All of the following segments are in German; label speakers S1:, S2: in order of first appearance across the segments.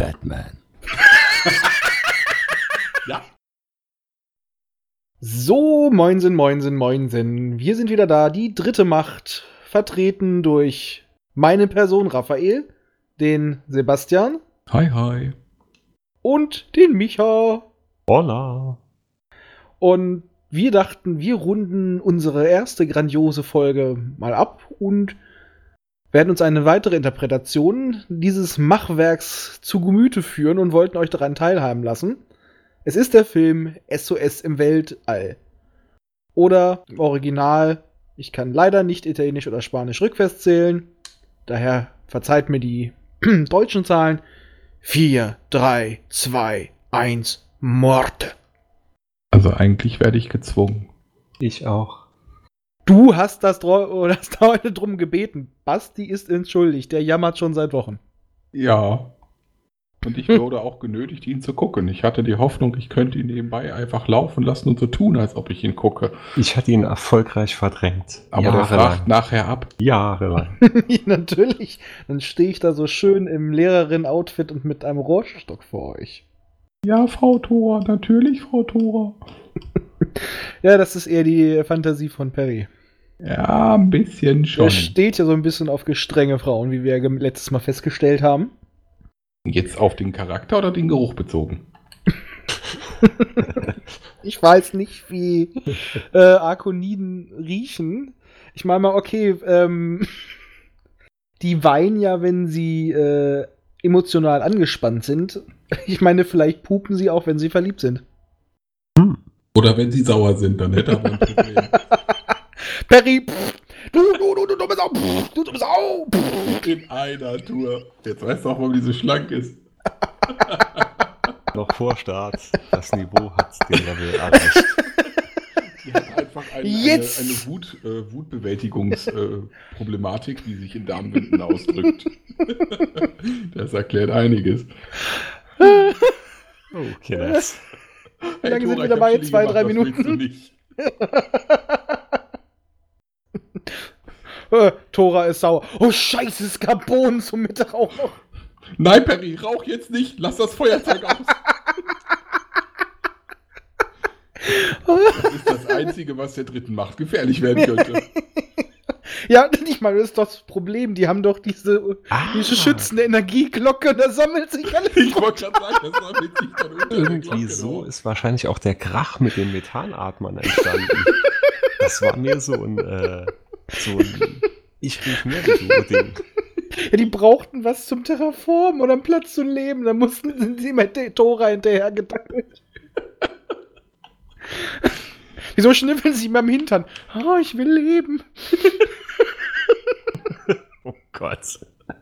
S1: Batman.
S2: Ja.
S3: So, moinsen, moinsen, moinsen. Wir sind wieder da, die dritte Macht, vertreten durch meine Person Raphael, den Sebastian.
S2: Hi, hi.
S3: Und den Micha.
S4: Hola.
S3: Und wir dachten, wir runden unsere erste grandiose Folge mal ab und werden uns eine weitere Interpretation dieses Machwerks zu Gemüte führen und wollten euch daran teilhaben lassen. Es ist der Film SOS im Weltall. Oder im Original, ich kann leider nicht Italienisch oder Spanisch rückwärts zählen, daher verzeiht mir die deutschen Zahlen. 4, 3, 2, 1, Morte.
S2: Also eigentlich werde ich gezwungen.
S4: Ich auch.
S3: Du hast da heute drum gebeten. Basti ist entschuldigt, der jammert schon seit Wochen.
S2: Ja. Und ich wurde auch genötigt, ihn zu gucken. Ich hatte die Hoffnung, ich könnte ihn nebenbei einfach laufen lassen und so tun, als ob ich ihn gucke.
S4: Ich hatte ihn erfolgreich verdrängt.
S2: Aber der fragt nachher ab.
S4: Jahrelang.
S3: Natürlich. Dann stehe ich da so schön im Lehrerin-Outfit und mit einem Rohrstock vor euch.
S2: Ja, Frau Thora, natürlich, Frau Thora.
S3: Ja, das ist eher die Fantasie von Perry.
S2: Ja, ein bisschen schon.
S3: Er steht ja so ein bisschen auf gestrenge Frauen, wie wir letztes Mal festgestellt haben.
S2: Jetzt auf den Charakter oder den Geruch bezogen?
S3: Ich weiß nicht, wie Arkoniden riechen. Ich meine mal, okay, die weinen ja, wenn sie emotional angespannt sind. Ich meine, vielleicht pupen sie auch, wenn sie verliebt sind.
S2: Oder wenn sie sauer sind, dann hätte er ein Problem.
S3: Perry, du dumme Sau, du dumme Sau.
S2: In einer Tour. Jetzt weißt du auch, warum die so schlank ist.
S4: Noch vor Start. Das Niveau hat den Level erreicht.
S2: Die hat einfach eine Wutbewältigungsproblematik, die sich in Darmwinden ausdrückt. Das erklärt einiges.
S4: Okay, das.
S3: Wie lange sind wir dabei? 2, 3 Minuten? Thora ist sauer. Oh Scheiße, es gab Bohnen zum Mittag auch noch.
S2: Nein, Perry, rauch jetzt nicht. Lass das Feuerzeug aus. Das ist das Einzige, was der Dritten Macht gefährlich werden könnte.
S3: Ja, ich meine, das ist doch das Problem. Die haben doch diese schützende Energieglocke und da sammelt sich alles.
S2: Ich wollte gerade sagen, das sammelt sich dann unter
S4: Irgendwie
S2: der Glocke,
S4: so ist wahrscheinlich auch der Krach mit den Methanatmern entstanden. Das war mir so ein ich riech mehr wie du Ding.
S3: Ja, die brauchten was zum Terraformen oder einen Platz zum Leben. Da sind sie mit der Thora hinterher gedackelt. Wieso schnüffeln sie ihm am Hintern? Oh, ich will leben.
S4: Oh Gott.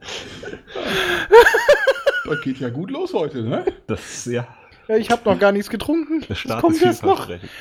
S2: Das geht ja gut los heute, ne?
S4: Das, ja.
S3: Ja, ich habe noch gar nichts getrunken.
S4: Der
S3: Das
S4: Start
S3: kommt
S4: ist
S3: erst noch.
S4: vielversprechend.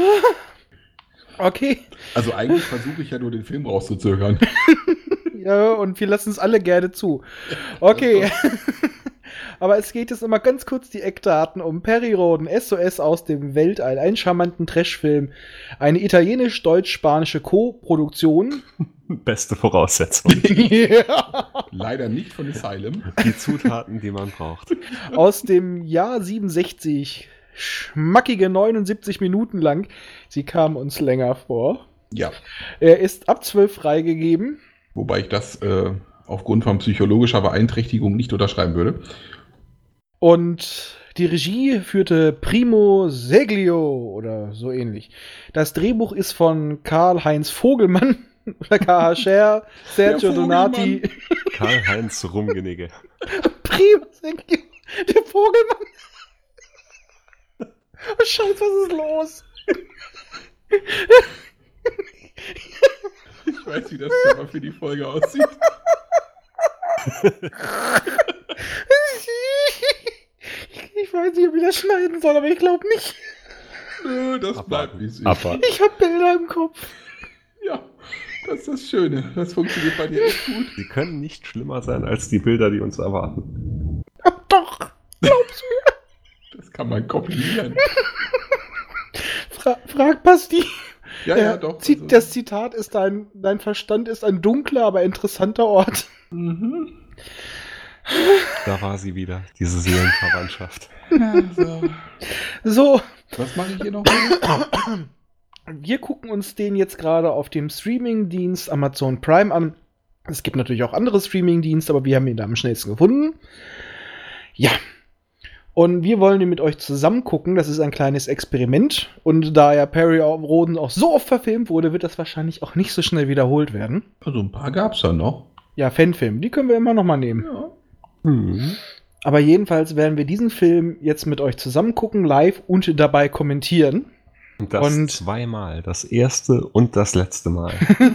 S3: Okay.
S2: Also eigentlich versuche ich ja nur den Film rauszuzögern.
S3: Ja, und wir lassen es alle gerne zu. Okay. Aber es geht jetzt immer ganz kurz die Eckdaten um Perry Rhodan, SOS aus dem Weltall, einen charmanten Trashfilm, eine italienisch-deutsch-spanische Co-Produktion.
S4: Beste Voraussetzung.
S3: Ja.
S2: Leider nicht von Asylum.
S4: Die Zutaten, die man braucht.
S3: Aus dem Jahr 67. Schmackige 79 Minuten lang. Sie kam uns länger vor.
S2: Ja.
S3: Er ist ab 12 freigegeben.
S2: Wobei ich das aufgrund von psychologischer Beeinträchtigung nicht unterschreiben würde.
S3: Und die Regie führte Primo Seglio oder so ähnlich. Das Drehbuch ist von Karl-Heinz Vogelmann oder K.H. Scher, Sergio Donati.
S4: Karl-Heinz Rumgenigge.
S3: Primo Seglio, der Vogelmann. Oh, Scheiße, was ist los?
S2: Ich weiß, wie das Cover für die Folge aussieht.
S3: Ich weiß nicht, ob ich das schneiden soll, aber ich glaube nicht.
S2: Nö, das bleibt wie es ist.
S3: Ich habe Bilder im Kopf.
S2: Ja, das ist das Schöne. Das funktioniert bei dir echt gut.
S4: Sie können nicht schlimmer sein als die Bilder, die uns erwarten.
S3: Doch, glaub's mir.
S2: Das kann man kopieren.
S3: Frag Basti.
S2: Ja, doch.
S3: Das Zitat ist, dein Verstand ist ein dunkler, aber interessanter Ort.
S2: Mhm.
S4: Da war sie wieder, diese Seelenverwandtschaft.
S2: Also,
S3: So,
S2: was mache ich hier noch?
S3: wir gucken uns den jetzt gerade auf dem Streaming-Dienst Amazon Prime an. Es gibt natürlich auch andere Streaming-Dienste, aber wir haben ihn da am schnellsten gefunden. Ja. Und wir wollen ihn mit euch zusammen gucken. Das ist ein kleines Experiment. Und da ja Perry Roden auch so oft verfilmt wurde, wird das wahrscheinlich auch nicht so schnell wiederholt werden.
S2: Also ein paar gab's da noch.
S3: Ja, Fanfilme, die können wir immer noch mal nehmen.
S2: Ja.
S4: Mhm.
S3: Aber jedenfalls werden wir diesen Film jetzt mit euch zusammen gucken, live und dabei kommentieren.
S4: Und das zweimal. Das erste und das letzte Mal.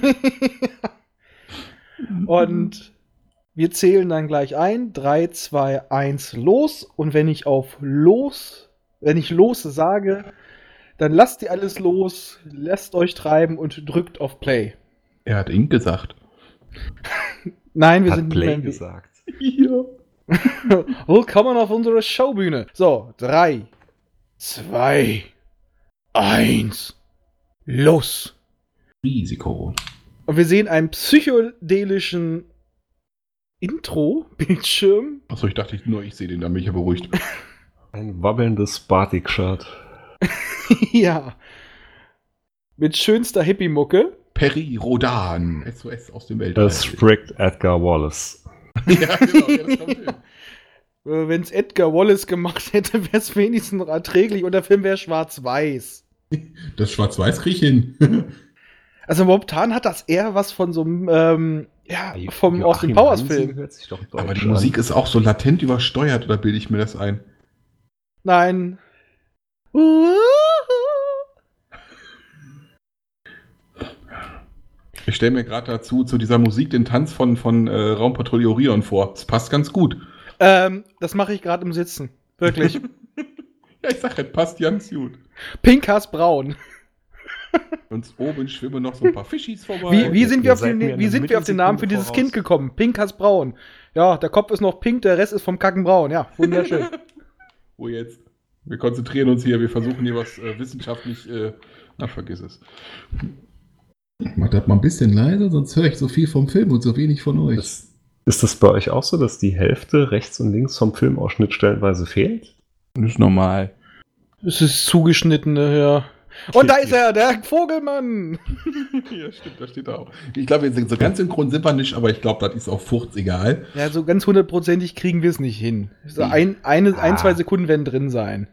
S3: Und wir zählen dann gleich ein. 3, 2, 1, los. Und wenn ich los sage, dann lasst ihr alles los, lasst euch treiben und drückt auf Play.
S2: Er hat Ink gesagt.
S3: Nein, wir
S4: Hat
S3: sind nicht
S4: Play
S3: mehr
S4: gesagt.
S2: Ja.
S3: Willkommen auf unserer Showbühne. So, 3, 2, 1, los.
S2: Risiko.
S3: Und wir sehen einen psychedelischen Intro-Bildschirm.
S2: Achso, ich dachte nur, ich sehe den, da bin ich ja beruhigt.
S4: Ein wabbelndes Batik-Shirt.
S3: Ja. Mit schönster Hippie-Mucke.
S2: Perry Rodan. SOS aus dem Weltall.
S4: Das spricht Edgar Wallace.
S2: Ja, genau. Ja, das kommt hin.
S3: Wenn es Edgar Wallace gemacht hätte, wäre es wenigstens erträglich und der Film wäre schwarz-weiß.
S2: Das Schwarz-Weiß krieg ich hin.
S3: Also momentan hat das eher was von so einem, vom Austin Powers Film.
S4: Hört sich doch
S2: Aber die
S4: deutsch
S2: Musik
S4: an.
S2: ist auch so latent übersteuert, oder bilde ich mir das ein?
S3: Nein.
S2: Ich stelle mir gerade dazu, zu dieser Musik, den Tanz von Raumpatrouille Orion vor. Das passt ganz gut.
S3: Das mache ich gerade im Sitzen. Wirklich.
S2: Ja, ich sag, das passt ganz gut.
S3: Pinkas Braun.
S2: Und oben schwimmen noch so ein paar Fischis vorbei.
S3: Wie sind wir
S4: Ihr
S3: auf
S4: seid mir
S3: den,
S4: eine
S3: wie sind wir auf den Namen für dieses
S4: Mittelsekunde
S3: Kind gekommen? Pinkas Braun. Ja, der Kopf ist noch pink, der Rest ist vom Kacken braun. Ja, wunderschön.
S2: Wo jetzt? Wir konzentrieren uns hier, wir versuchen hier was wissenschaftlich. Vergiss es. Mach das mal ein bisschen leiser, sonst höre ich so viel vom Film und so wenig von euch.
S4: Ist das bei euch auch so, dass die Hälfte rechts und links vom Filmausschnitt stellenweise fehlt?
S2: Das ist normal.
S3: Es ist zugeschnittene, ja. Und da ist er, der Vogelmann.
S2: Ja, stimmt, da steht er auch. Ich glaube, so ganz synchron sind wir nicht, aber ich glaube, das ist auch furzegal.
S3: Ja, so ganz hundertprozentig kriegen wir es nicht hin. So ein, 2 Sekunden werden drin sein.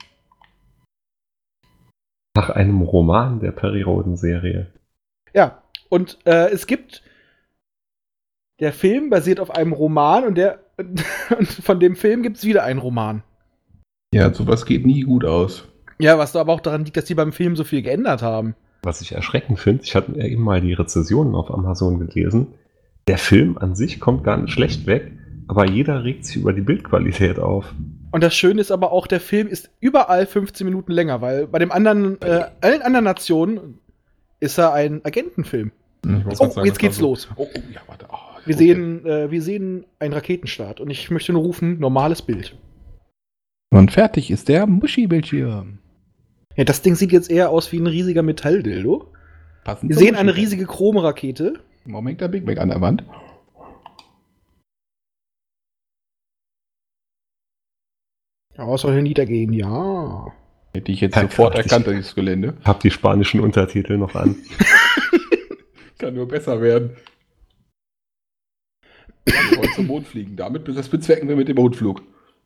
S4: Nach einem Roman der Perry Roden-Serie.
S3: Ja, und es gibt. Der Film basiert auf einem Roman und von dem Film gibt es wieder einen Roman.
S2: Ja, sowas geht nie gut aus.
S3: Ja, was aber auch daran liegt, dass die beim Film so viel geändert haben.
S4: Was ich erschreckend finde, ich hatte eben mal die Rezensionen auf Amazon gelesen. Der Film an sich kommt gar nicht schlecht weg, aber jeder regt sich über die Bildqualität auf.
S3: Und das Schöne ist aber auch, der Film ist überall 15 Minuten länger, weil bei dem allen anderen Nationen ist er ein Agentenfilm. Jetzt geht's los.
S2: Oh, ja, warte. Oh,
S3: Wir sehen einen Raketenstart und ich möchte nur rufen, normales Bild.
S2: Und fertig ist der Muschi-Bildschirm.
S3: Ja, das Ding sieht jetzt eher aus wie ein riesiger Metalldildo. Wir sehen eine riesige Chromrakete.
S2: Moment, der Big Mac an der Wand.
S3: Ja, es soll hier niedergehen, ja.
S2: Hätte ich jetzt sofort erkannt, das Gelände.
S4: Hab die spanischen Untertitel noch an.
S2: Kann nur besser werden. Ja, wir wollen zum Mond fliegen. Damit das bezwecken wir mit dem Mondflug.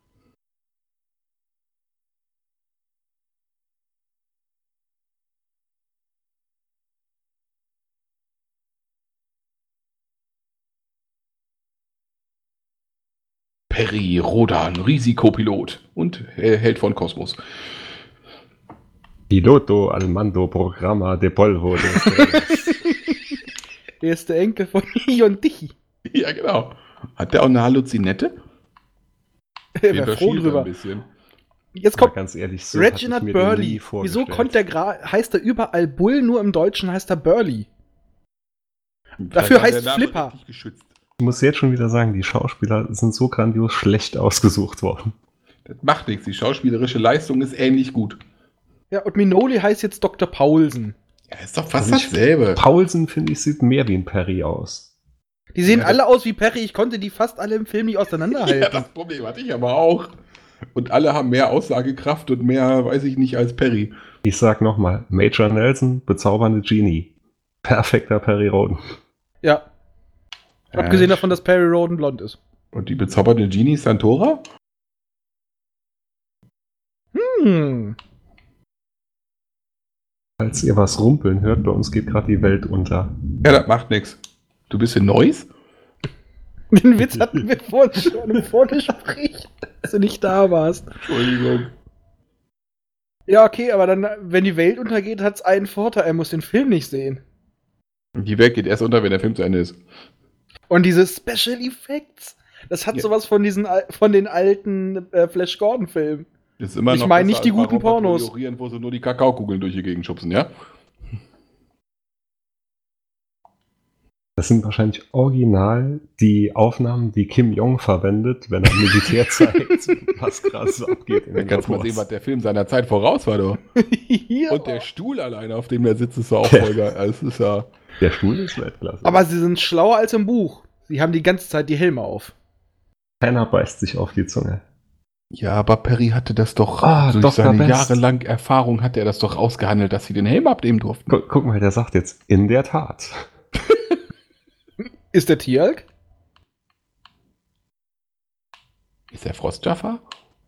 S2: Perry Rodan, Risikopilot und Held von Kosmos.
S4: Piloto al mando Programma de Polvo.
S3: Der ist der Enkel von Ion Tichy.
S2: Ja, genau. Hat der auch eine Halluzinette?
S3: Er wäre froh drüber.
S2: Ein bisschen.
S3: Jetzt kommt
S4: ganz ehrlich, so
S3: Reginald Burley. Wieso heißt er überall Bull, nur im Deutschen heißt er Burley? Dafür heißt Flipper.
S4: Ich muss jetzt schon wieder sagen, die Schauspieler sind so grandios schlecht ausgesucht worden.
S2: Das macht nichts, die schauspielerische Leistung ist ähnlich gut.
S3: Ja, und Minoli heißt jetzt Dr. Paulsen.
S2: Ja, ist doch fast dasselbe.
S4: Paulsen, finde ich, sieht mehr wie ein Perry aus.
S3: Die sehen alle aus wie Perry. Ich konnte die fast alle im Film nicht auseinanderhalten.
S2: Ja, das Problem hatte ich aber auch. Und alle haben mehr Aussagekraft und mehr, weiß ich nicht, als Perry.
S4: Ich sag nochmal, Major Nelson, bezaubernde Genie. Perfekter Perry Rhodan.
S3: Ja. Abgesehen davon, dass Perry Rhodan blond ist.
S2: Und die bezaubernde Genie Santora?
S4: Falls ihr was rumpeln hört, bei uns geht gerade die Welt unter.
S2: Ja, das macht nichts. Du bist in Neuss?
S3: Den Witz hatten wir vorhin schon im Vorgespräch, als du nicht da warst.
S2: Entschuldigung.
S3: Ja, okay, aber dann, wenn die Welt untergeht, hat es einen Vorteil. Er muss den Film nicht sehen.
S2: Die Welt geht erst unter, wenn der Film zu Ende ist.
S3: Und diese Special Effects, das hat sowas von den alten Flash Gordon-Filmen.
S2: Das ist immer
S3: Ich
S2: noch
S3: meine
S2: besser
S3: nicht die
S2: als bei
S3: guten
S2: Robert
S3: Pornos.
S2: Florian, wo sie nur die Kakaokugeln durch die Gegend schubsen, ja?
S4: Das sind wahrscheinlich original die Aufnahmen, die Kim Jong verwendet, wenn er im Militär zeigt, was gerade so abgeht.
S2: Dann kannst du mal sehen, was der Film seiner Zeit voraus war, du.
S3: Ja.
S2: Und der Stuhl alleine, auf dem der sitzt, ist ja auch voll geil. Also, es ist ja...
S4: Der Stuhl ist Weltklasse.
S3: Aber sie sind schlauer als im Buch. Sie haben die ganze Zeit die Helme auf.
S4: Keiner beißt sich auf die Zunge.
S2: Ja, aber Perry hatte das doch, durch
S4: Dr.
S2: seine
S4: Best.
S2: jahrelang Erfahrung hat er das doch ausgehandelt, dass sie den Helm abnehmen durften.
S4: Guck mal, der sagt jetzt, in der Tat.
S3: Ist der Tieralk?
S2: Ist der Frostjaffa?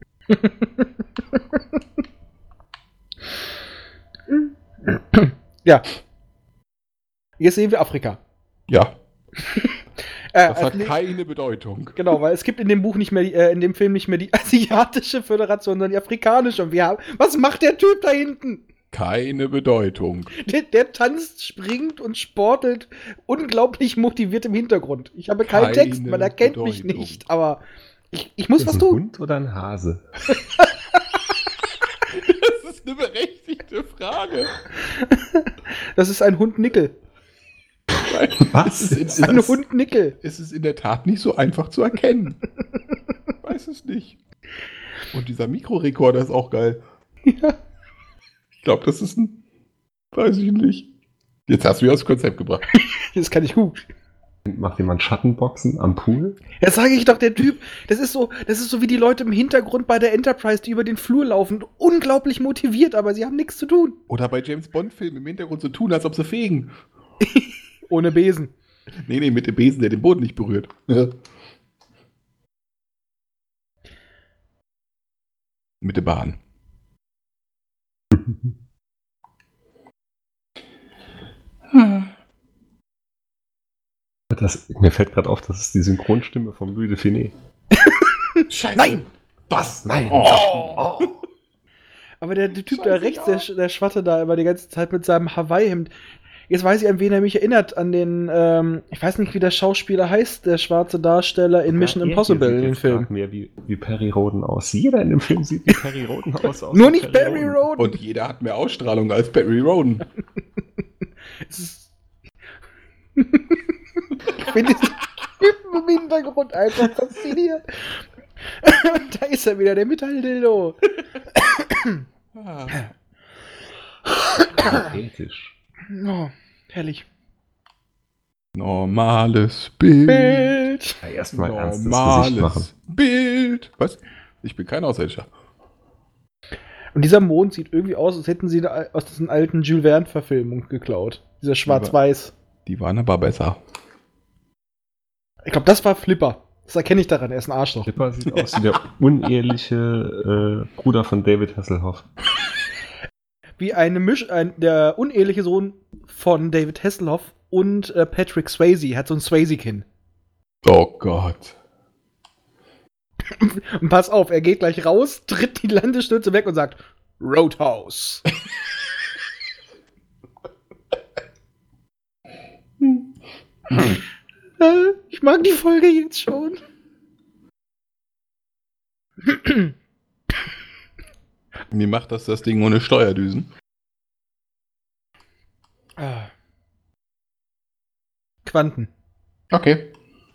S3: Ja. Jetzt sehen wir Afrika.
S2: Ja, das hat
S3: nee,
S2: keine Bedeutung.
S3: genau, weil es gibt in dem Buch nicht mehr, in dem Film nicht mehr die asiatische Föderation, sondern die afrikanische. Und was macht der Typ da hinten?
S2: Keine Bedeutung.
S3: Der tanzt, springt und sportelt unglaublich motiviert im Hintergrund. Ich habe keinen
S2: Keine
S3: Text, man erkennt mich
S2: Bedeutung.
S3: nicht, aber ich muss
S4: Ist
S3: was
S4: ein
S3: tun.
S4: Hund oder ein Hase?
S2: Das ist eine berechtigte Frage.
S3: Das ist ein Hund Nickel.
S4: Was?
S2: Es ist,
S3: Ein Hund Nickel.
S2: es ist in der Tat nicht so einfach zu erkennen. Weiß es nicht. Und dieser Mikrorekorder ist auch geil.
S3: Ja.
S2: Ich glaube, das ist ein... Weiß ich nicht. Jetzt hast du mich aus dem Konzept gebracht.
S3: Das kann ich gut.
S4: Macht jemand Schattenboxen am Pool?
S3: Ja, sage ich doch, der Typ, das ist so wie die Leute im Hintergrund bei der Enterprise, die über den Flur laufen. Unglaublich motiviert, aber sie haben nichts zu tun.
S2: Oder bei James Bond-Filmen im Hintergrund so tun, als ob sie fegen.
S3: Ohne Besen.
S2: Nee, mit dem Besen, der den Boden nicht berührt. Mit der Bahn.
S4: Mir fällt gerade auf, das ist die Synchronstimme vom Louis de Finet.
S2: Scheiße.
S3: Nein!
S2: Was?
S4: Nein!
S2: Oh.
S3: Aber der Typ da rechts, der Schwatte da immer die ganze Zeit mit seinem Hawaii-Hemd. Jetzt weiß ich, an wen er mich erinnert. An den, ich weiß nicht, wie der Schauspieler heißt, der schwarze Darsteller in Mission Impossible, in dem Film.
S4: Mehr wie Perry Rhodan aus. Jeder in dem Film sieht wie Perry Rhodan aus.
S3: Nur nicht Perry Rhodan.
S2: Und jeder hat mehr Ausstrahlung als Perry Rhodan.
S3: Es ist ich finde diesen Typen im Hintergrund einfach faszinierend. Da ist er wieder, der Metalldildo.
S4: Ethisch.
S3: Oh, herrlich.
S2: Normales Bild.
S4: Ja, erstmal ernstes Gesicht machen.
S2: Normales Bild. Was? Ich bin kein Außerirdischer.
S3: Und dieser Mond sieht irgendwie aus, als hätten sie aus diesen alten Jules Verne-Verfilmungen geklaut. Dieser Schwarz-Weiß.
S2: Die waren aber besser.
S3: Ich glaube, das war Flipper. Das erkenne ich daran, er ist ein Arschloch.
S4: Flipper sieht aus wie der uneheliche Bruder von David Hasselhoff.
S3: Wie der uneheliche Sohn von David Hasselhoff und Patrick Swayze. Er hat so ein Swayze-Kinn.
S2: Oh Gott.
S3: Und pass auf, er geht gleich raus, tritt die Landestütze weg und sagt Roadhouse. Ich mag die Folge jetzt schon.
S2: Mir macht das Ding ohne Steuerdüsen.
S3: Quanten.
S2: Okay.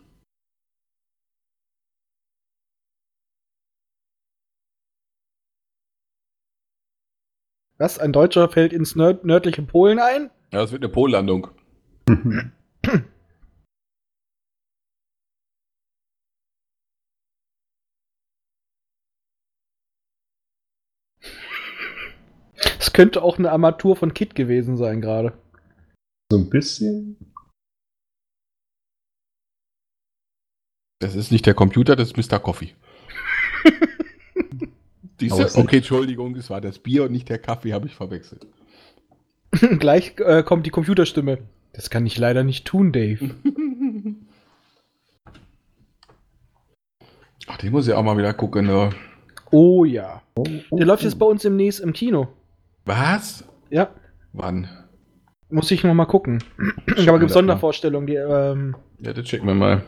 S3: Was? Ein Deutscher fällt ins nördliche Polen ein?
S2: Ja, das wird eine Pollandung.
S3: Es könnte auch eine Armatur von Kit gewesen sein gerade.
S4: So ein bisschen.
S2: Das ist nicht der Computer, das ist Mr. Coffee. Okay, Entschuldigung, es war das Bier und nicht der Kaffee, habe ich verwechselt.
S3: Gleich kommt die Computerstimme. Das kann ich leider nicht tun, Dave.
S2: Ach, den muss ich auch mal wieder gucken. Ne?
S3: Oh ja. Der läuft jetzt bei uns demnächst im Kino.
S2: Was?
S3: Ja.
S2: Wann?
S3: Muss ich noch mal gucken. Aber gibt Sondervorstellungen, die
S2: Ja, das checken wir mal.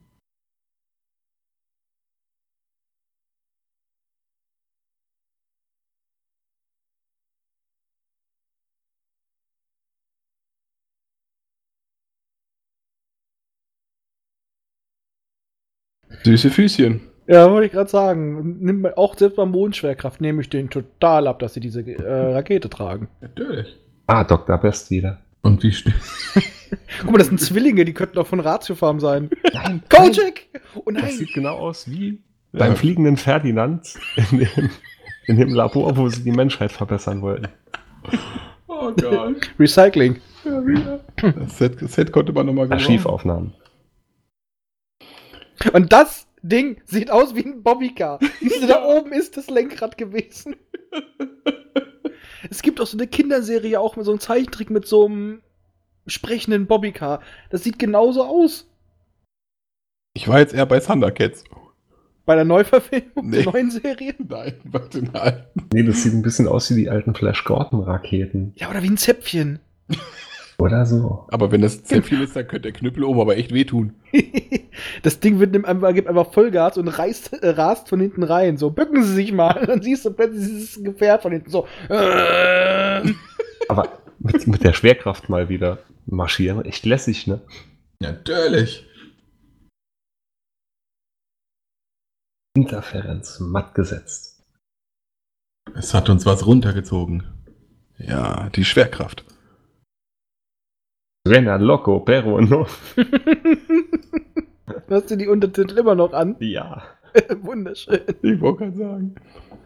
S2: Süße Füßchen.
S3: Ja, wollte ich gerade sagen. Nimmt auch selbst beim Mondschwerkraft nehme ich den total ab, dass sie diese Rakete tragen.
S2: Natürlich.
S4: Dr. Best wieder.
S2: Und wie schnell?
S3: Guck mal, das sind Zwillinge, die könnten auch von Ratiofarm sein.
S2: Nein,
S3: Kojak! Oh nein!
S4: Das sieht genau aus wie beim fliegenden Ferdinand in dem Labor, wo sie die Menschheit verbessern wollten.
S2: Oh Gott.
S3: Recycling.
S2: Ja, wieder. Das Set konnte man nochmal gebrauchen.
S4: Archivaufnahmen.
S3: Und das Ding sieht aus wie ein Bobbycar. Siehst da oben ist das Lenkrad gewesen. Es gibt auch so eine Kinderserie auch mit so einem Zeichentrick mit so einem sprechenden Bobbycar. Das sieht genauso aus.
S2: Ich war jetzt eher bei Thundercats.
S3: Bei der Neuverfilmung der neuen Serie?
S2: Nein, bei den alten.
S4: Nee, das sieht ein bisschen aus wie die alten Flash-Gordon-Raketen.
S3: Ja, oder wie ein Zäpfchen.
S4: Oder so.
S2: Aber wenn das Zäpfchen ist, dann könnte der Knüppel oben aber echt wehtun.
S3: Das Ding gibt einfach Vollgas und rast von hinten rein. So, bücken Sie sich mal. Dann siehst du plötzlich dieses Gefährt von hinten so.
S4: Aber mit der Schwerkraft mal wieder marschieren. Echt lässig, ne?
S2: Natürlich.
S4: Interferenz matt gesetzt.
S2: Es hat uns was runtergezogen. Ja, die Schwerkraft.
S4: Rena Loco, pero no.
S3: Hast du die Untertitel immer noch an?
S4: Ja.
S3: Wunderschön.
S2: Ich wollte gerade sagen.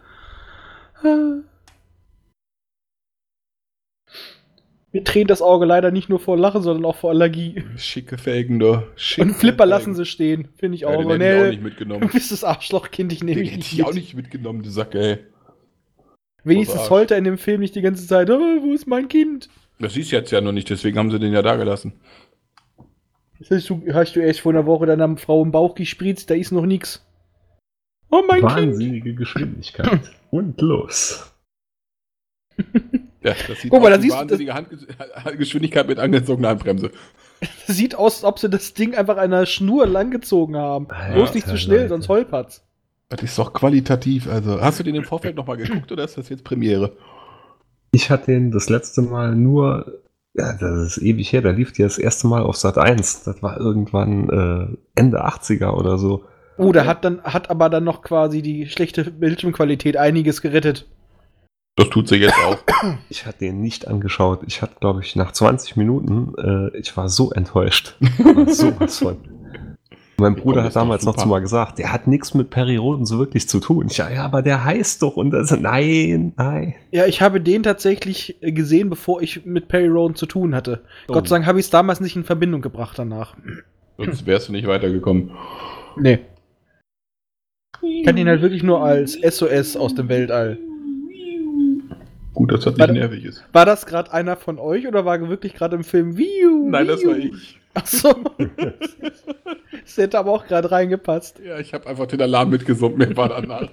S3: Mir tränt das Auge leider nicht nur vor Lachen, sondern auch vor Allergie.
S2: Schicke Felgen, du.
S3: Und Flipper lassen sie stehen, finde ich auch.
S2: Ja, den hätte ich auch nicht mitgenommen.
S3: Du bist das Arschlochkind, ich nehme
S2: Den hätte ich auch nicht mitgenommen, du Sack, ey.
S3: Wenigstens heult er in dem Film nicht die ganze Zeit, wo ist mein Kind?
S2: Das siehst du jetzt ja noch nicht, deswegen haben sie den ja da gelassen.
S3: Hast du erst vor einer Woche deiner Frau im Bauch gespritzt, da ist noch nix. Oh mein
S4: Wahnsinnige Geschwindigkeit. Und los.
S2: Ja, das sieht
S3: Guck mal,
S2: aus
S3: da
S2: wie
S3: siehst
S2: wahnsinnige Geschwindigkeit mit angezogener Handbremse.
S3: Das sieht aus, als ob sie das Ding einfach an einer Schnur langgezogen haben. Bloß nicht zu schnell,
S4: Leute.
S3: sonst holpert's.
S2: Das ist doch qualitativ, also. Hast du den im Vorfeld nochmal geguckt oder ist das jetzt Premiere?
S4: Ich hatte den das letzte Mal nur, ja, das ist ewig her, da lief die das erste Mal auf Sat 1. Das war irgendwann Ende 80er oder so.
S3: Oh, da hat aber dann noch quasi die schlechte Bildschirmqualität einiges gerettet.
S2: Das tut sie jetzt auch.
S4: Ich hatte den nicht angeschaut. Ich hatte, glaube ich, nach 20 Minuten, ich war so enttäuscht. Aber sowas von. Mein Bruder hat damals noch zu mal gesagt, der hat nichts mit Perry Roden so wirklich zu tun. Ich, ja, aber der heißt doch. Und das, nein.
S3: Ja, ich habe den tatsächlich gesehen, bevor ich mit Perry Roden zu tun hatte.
S2: Oh.
S3: Gott sei Dank habe ich es damals nicht in Verbindung gebracht danach.
S2: Sonst wärst du nicht weitergekommen.
S3: Nee. Ich kann ihn halt wirklich nur als SOS aus dem Weltall.
S2: Gut, dass das nicht nervig ist.
S3: War das gerade einer von euch oder war wirklich gerade im Film Wiu?
S2: Nein, das war ich.
S3: Achso. Das hätte aber auch gerade reingepasst.
S2: Ja, ich habe einfach den Alarm mitgesummt, mir war danach.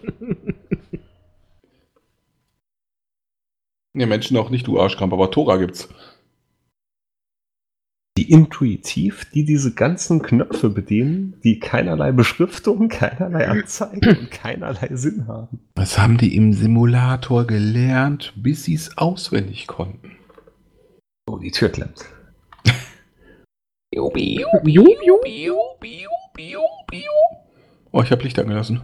S2: Ja, Menschen auch nicht, du Arschkramp, aber Tora gibt's.
S4: Die intuitiv, die diese ganzen Knöpfe bedienen, die keinerlei Beschriftung, keinerlei Anzeige und keinerlei Sinn haben.
S2: Was haben die im Simulator gelernt, bis sie es auswendig konnten?
S4: Oh, die Tür klemmt.
S2: Oh, ich habe Licht angelassen.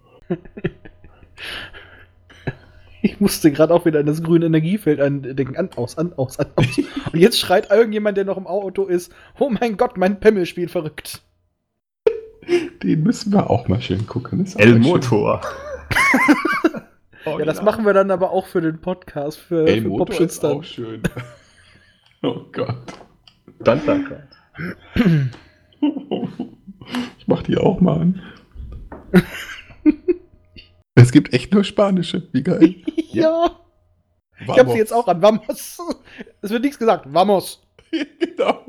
S3: Ich musste gerade auch wieder an das grüne Energiefeld denken. An, aus. Und jetzt schreit irgendjemand, der noch im Auto ist, oh mein Gott, mein Pimmel spielt verrückt.
S2: Den müssen wir auch mal schön gucken.
S4: El Motor.
S3: Ja, das machen wir dann aber auch für den Podcast, für
S2: Motor ist auch schön. Oh Gott.
S4: Dann danke.
S2: Ich mach die auch mal an. Es gibt echt nur spanische. Wie geil.
S3: Ja. Ich hab sie jetzt auch an. Vamos. Es wird nichts gesagt. Vamos.
S2: Genau.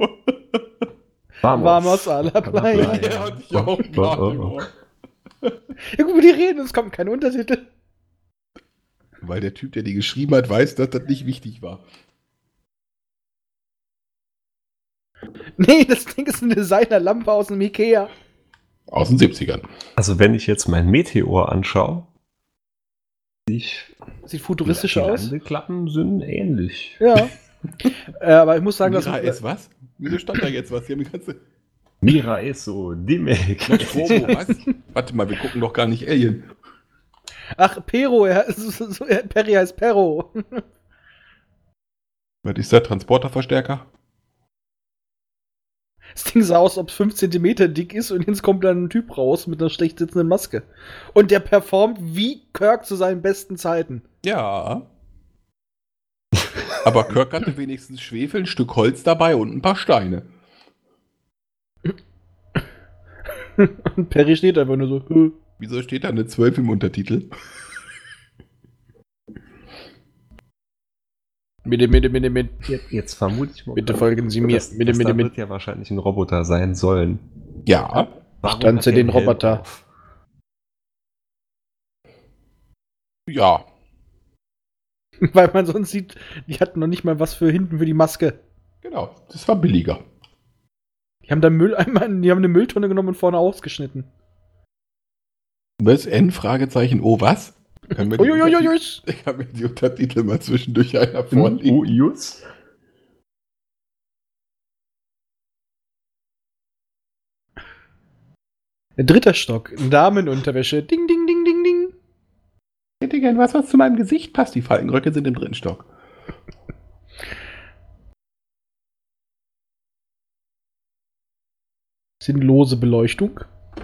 S3: Vamos a la playa.
S2: Ja, hatte ich auch mal.
S3: Ja, guck mal, die reden, es kommt kein Untertitel.
S2: Weil der Typ, der die geschrieben hat, weiß, dass das nicht wichtig war.
S3: Nee, das Ding ist eine Designerlampe aus dem Ikea.
S2: Aus den 70ern.
S4: Also wenn ich jetzt mein Meteor anschaue,
S3: sieht futuristischer aus.
S4: Die Landeklappen sind ähnlich.
S3: Ja. Aber ich muss sagen,
S2: Mira ist was? Wieso stand da jetzt was? Hier haben die ganze
S4: Mira ist so Dimek.
S2: was? Warte mal, wir gucken doch gar nicht Alien.
S3: Ach, Pero, Perry heißt Pero.
S2: Was ist der Transporterverstärker?
S3: Das Ding sah aus, ob es 5 cm dick ist und jetzt kommt dann ein Typ raus mit einer schlecht sitzenden Maske. Und der performt wie Kirk zu seinen besten Zeiten.
S2: Ja. Aber Kirk hatte wenigstens Schwefel, ein Stück Holz dabei und ein paar Steine.
S3: Und Perry steht einfach nur so.
S2: Wieso steht da eine 12 im Untertitel?
S3: Mit.
S4: Jetzt vermute ich mal.
S3: Bitte folgen Sie mir.
S4: Das wird ja wahrscheinlich ein Roboter sein sollen.
S2: Ja.
S3: Warum tanze den Roboter?
S2: Ja.
S3: Weil man sonst sieht, die hatten noch nicht mal was für hinten für die Maske.
S2: Genau, das war billiger.
S3: Die haben da die haben eine Mülltonne genommen und vorne ausgeschnitten.
S2: Was? N? Fragezeichen, oh was? Können wir ich kann mir die Untertitel mal zwischendurch einer vorlegen.
S4: Just?
S3: Der 3. Stock, Damenunterwäsche. Ding, ding, ding, ding, ding.
S2: Ich hätte gern was zu meinem Gesicht passt. Die Faltenröcke sind im 3. Stock.
S3: Sinnlose Beleuchtung.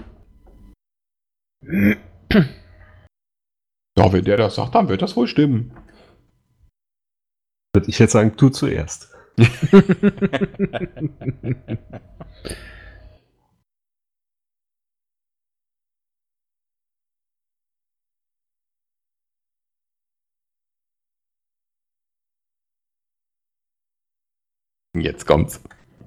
S2: Ja, wenn der das sagt, dann wird das wohl stimmen.
S4: Würde ich jetzt sagen, du zuerst.
S2: Jetzt kommt's.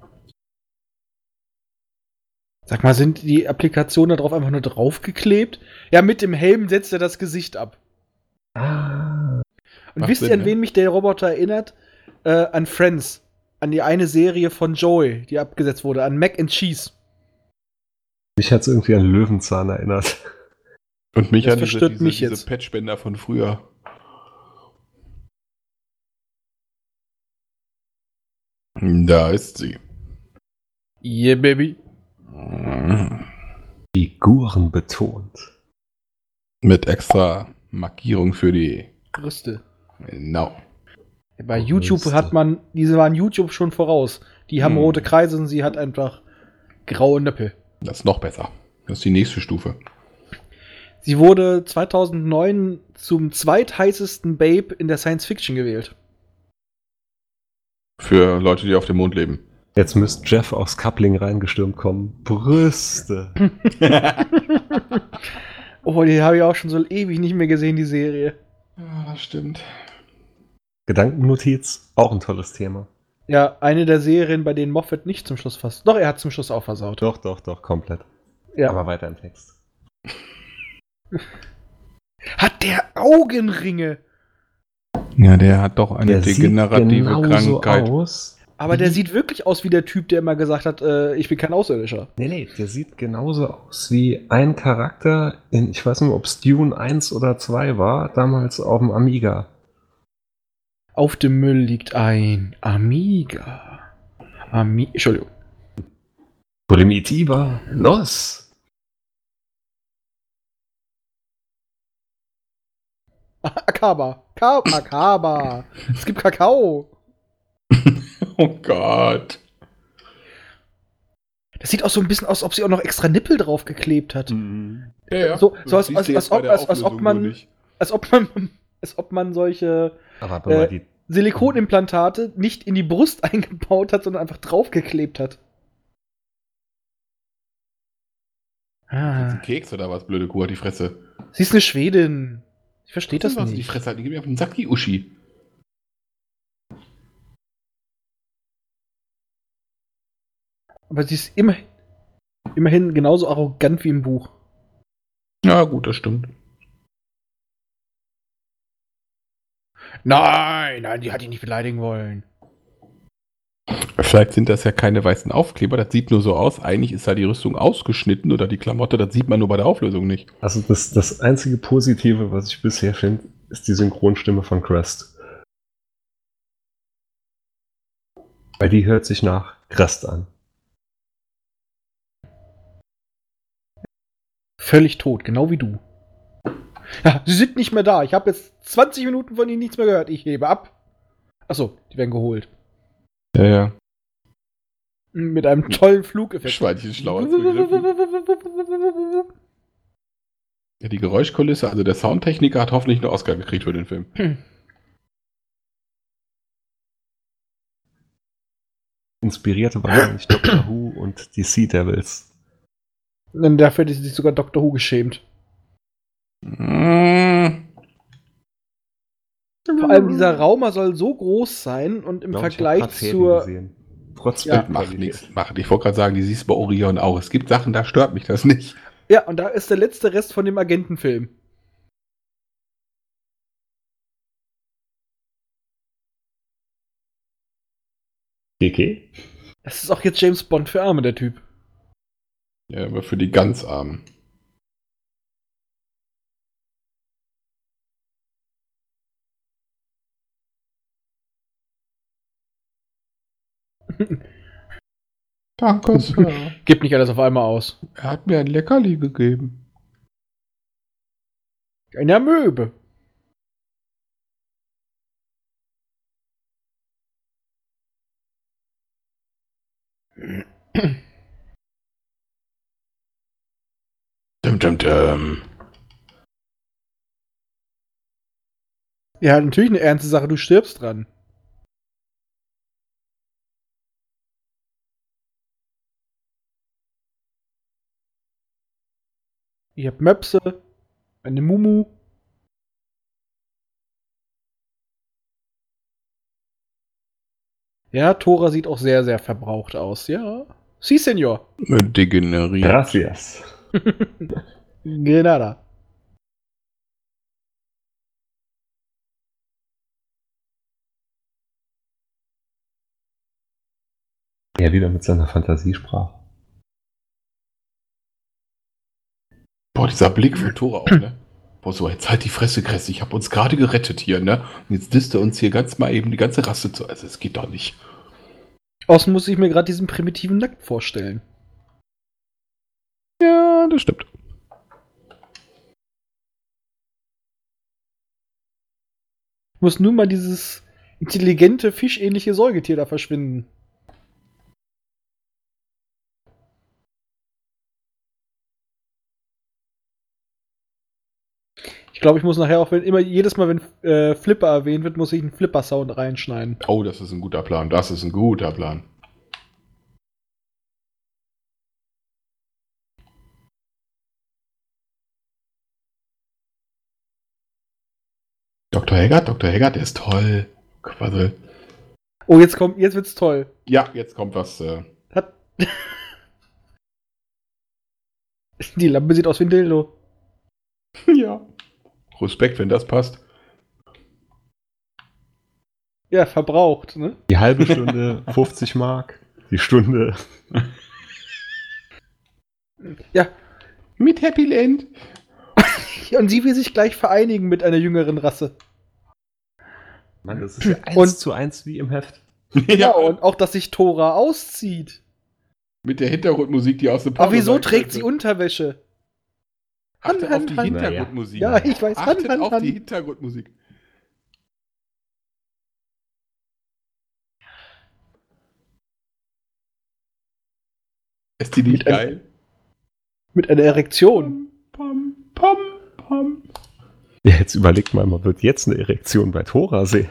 S3: Sag mal, sind die Applikationen darauf einfach nur draufgeklebt? Ja, mit dem Helm setzt er das Gesicht ab.
S4: Ah.
S3: Und wisst ihr, an wen mich der Roboter erinnert? An Friends. An die eine Serie von Joey, die abgesetzt wurde. An Mac and Cheese.
S4: Mich hat es irgendwie an Löwenzahn erinnert.
S2: Und mich
S3: das
S2: an diese Patchbänder von früher. Da ist sie.
S3: Yeah, baby.
S4: Figuren betont.
S2: Mit extra Markierung für die
S3: Brüste.
S2: Genau.
S3: Bei YouTube diese waren YouTube schon voraus. Die haben rote Kreise und sie hat einfach graue Nöppel.
S2: Das ist noch besser. Das ist die nächste Stufe.
S3: Sie wurde 2009 zum zweitheißesten Babe in der Science Fiction gewählt.
S2: Für Leute, die auf dem Mond leben.
S4: Jetzt müsste Jeff aufs Coupling reingestürmt kommen. Brüste.
S3: Oh, die habe ich auch schon so ewig nicht mehr gesehen, die Serie.
S2: Ja, das stimmt.
S4: Gedankennotiz, auch ein tolles Thema.
S3: Ja, eine der Serien, bei denen Moffat nicht zum Schluss fasst. Doch, er hat zum Schluss auch versaut.
S4: Doch, komplett.
S3: Ja.
S4: Aber weiter im Text.
S3: Hat der Augenringe?
S2: Ja, der hat doch eine degenerative Krankheit.
S4: Aus.
S3: Aber der sieht wirklich aus wie der Typ, der immer gesagt hat, ich bin kein Außerirdischer.
S4: Nee, der sieht genauso aus wie ein Charakter in, ich weiß nicht, ob es Dune 1 oder 2 war, damals auf dem Amiga.
S3: Auf dem Müll liegt ein Amiga. Entschuldigung.
S4: Primitiva Nos.
S3: Akaba. Akaba. Es gibt Kakao.
S2: Oh Gott.
S3: Das sieht auch so ein bisschen aus, als ob sie auch noch extra Nippel draufgeklebt hat.
S2: Ja.
S3: So als ob man als ob man solche
S4: Aber wenn man die
S3: Silikonimplantate nicht in die Brust eingebaut hat, sondern einfach draufgeklebt hat.
S2: Ist das ein Keks oder was? Blöde Kuh hat die Fresse.
S3: Sie ist eine Schwedin. Ich verstehe das
S2: Was
S3: nicht.
S2: die Fresse hat, die gibt mir auf den Sack, die Uschi.
S3: Aber sie ist immerhin genauso arrogant wie im Buch.
S2: Ja, gut, das stimmt.
S3: Nein, die hat ihn nicht beleidigen wollen.
S2: Vielleicht sind das ja keine weißen Aufkleber, das sieht nur so aus. Eigentlich ist da die Rüstung ausgeschnitten oder die Klamotte, das sieht man nur bei der Auflösung nicht.
S4: Also das einzige Positive, was ich bisher finde, ist die Synchronstimme von Crest. Weil die hört sich nach Crest an.
S3: Völlig tot, genau wie du. Ja, sie sind nicht mehr da. Ich habe jetzt 20 Minuten von ihnen nichts mehr gehört. Ich hebe ab. Achso, die werden geholt.
S2: Ja.
S3: Mit einem tollen Flugeffekt.
S2: Schweinchen schlau als begriffen. Ja, die Geräuschkulisse, also der Soundtechniker hat hoffentlich einen Oscar gekriegt für den Film.
S4: Inspirierte wahrscheinlich Doctor Who und die Sea Devils.
S3: Denn dafür hätte sich sogar Doctor Who geschämt. Vor allem dieser Raum soll so groß sein und im Vergleich zur...
S4: Trotz
S2: macht nichts. Ich wollte gerade sagen, die siehst du bei Orion auch. Es gibt Sachen, da stört mich das nicht.
S3: Ja, und da ist der letzte Rest von dem Agentenfilm.
S4: GK?
S3: Das ist auch jetzt James Bond für Arme, der Typ.
S2: Ja, aber für die ganz Armen. Danke, Sir.
S3: Gib nicht alles auf einmal aus.
S2: Er hat mir ein Leckerli gegeben.
S3: Eine Amöbe. Ja, natürlich eine ernste Sache. Du stirbst dran. Ich hab Möpse, eine Mumu. Ja, Tora sieht auch sehr, sehr verbraucht aus. Ja. Si, Senor.
S2: Degeneriert.
S4: Gracias.
S3: Grenada.
S4: Ja, wieder mit seiner Fantasiesprache.
S2: Boah, dieser Blick von Tora auch, ne? Boah, so, jetzt halt die Fresse, Kress. Ich hab uns gerade gerettet hier, ne? Und jetzt disst er uns hier ganz mal eben die ganze Rasse zu. Also, es geht doch nicht.
S3: Außen muss ich mir gerade diesen primitiven Nackt vorstellen.
S2: Ja, das stimmt.
S3: Muss nur mal dieses intelligente, fischähnliche Säugetier da verschwinden. Ich glaube, ich muss nachher auch, jedes Mal, wenn Flipper erwähnt wird, muss ich einen Flipper-Sound reinschneiden.
S2: Oh, das ist ein guter Plan. Das ist ein guter Plan. Dr. Haggard, der ist toll. Quassel.
S3: Oh, jetzt wird's toll.
S2: Ja, jetzt kommt was.
S3: Die Lampe sieht aus wie ein Dildo.
S2: Ja. Respekt, wenn das passt.
S3: Ja, verbraucht, ne?
S4: Die halbe Stunde 50 Mark. Die Stunde.
S3: Ja.
S2: Mit Happy Land.
S3: Und sie will sich gleich vereinigen mit einer jüngeren Rasse.
S4: Mann, das ist ja 1:1 wie im Heft.
S3: Ja, und auch, dass sich Tora auszieht.
S2: Mit der Hintergrundmusik, die aus dem
S3: Aber wieso trägt sie Unterwäsche?
S2: Achtet auf die Hintergrundmusik.
S3: Ja, ich weiß.
S2: Achtet auf die Hintergrundmusik. Ist die nicht geil?
S3: Mit einer Erektion.
S2: Pam, pam, pam.
S4: Ja, jetzt überlegt mal, man wird jetzt eine Erektion bei Thora sehen.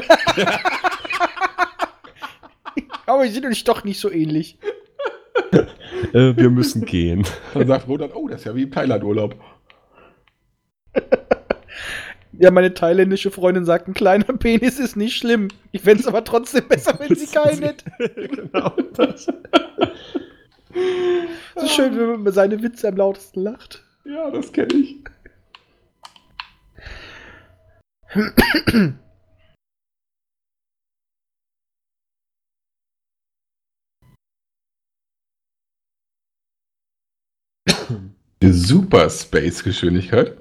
S3: Aber wir sind uns doch nicht so ähnlich.
S4: Wir müssen gehen.
S2: Dann sagt Rodan, oh, das ist ja wie im Thailand-Urlaub.
S3: Ja, meine thailändische Freundin sagt, ein kleiner Penis ist nicht schlimm. Ich fände es aber trotzdem besser, wenn sie keinen hätte.
S4: Genau das.
S3: So schön, wenn man über seine Witze am lautesten lacht.
S2: Ja, das kenne ich. Die Super-Space-Geschwindigkeit.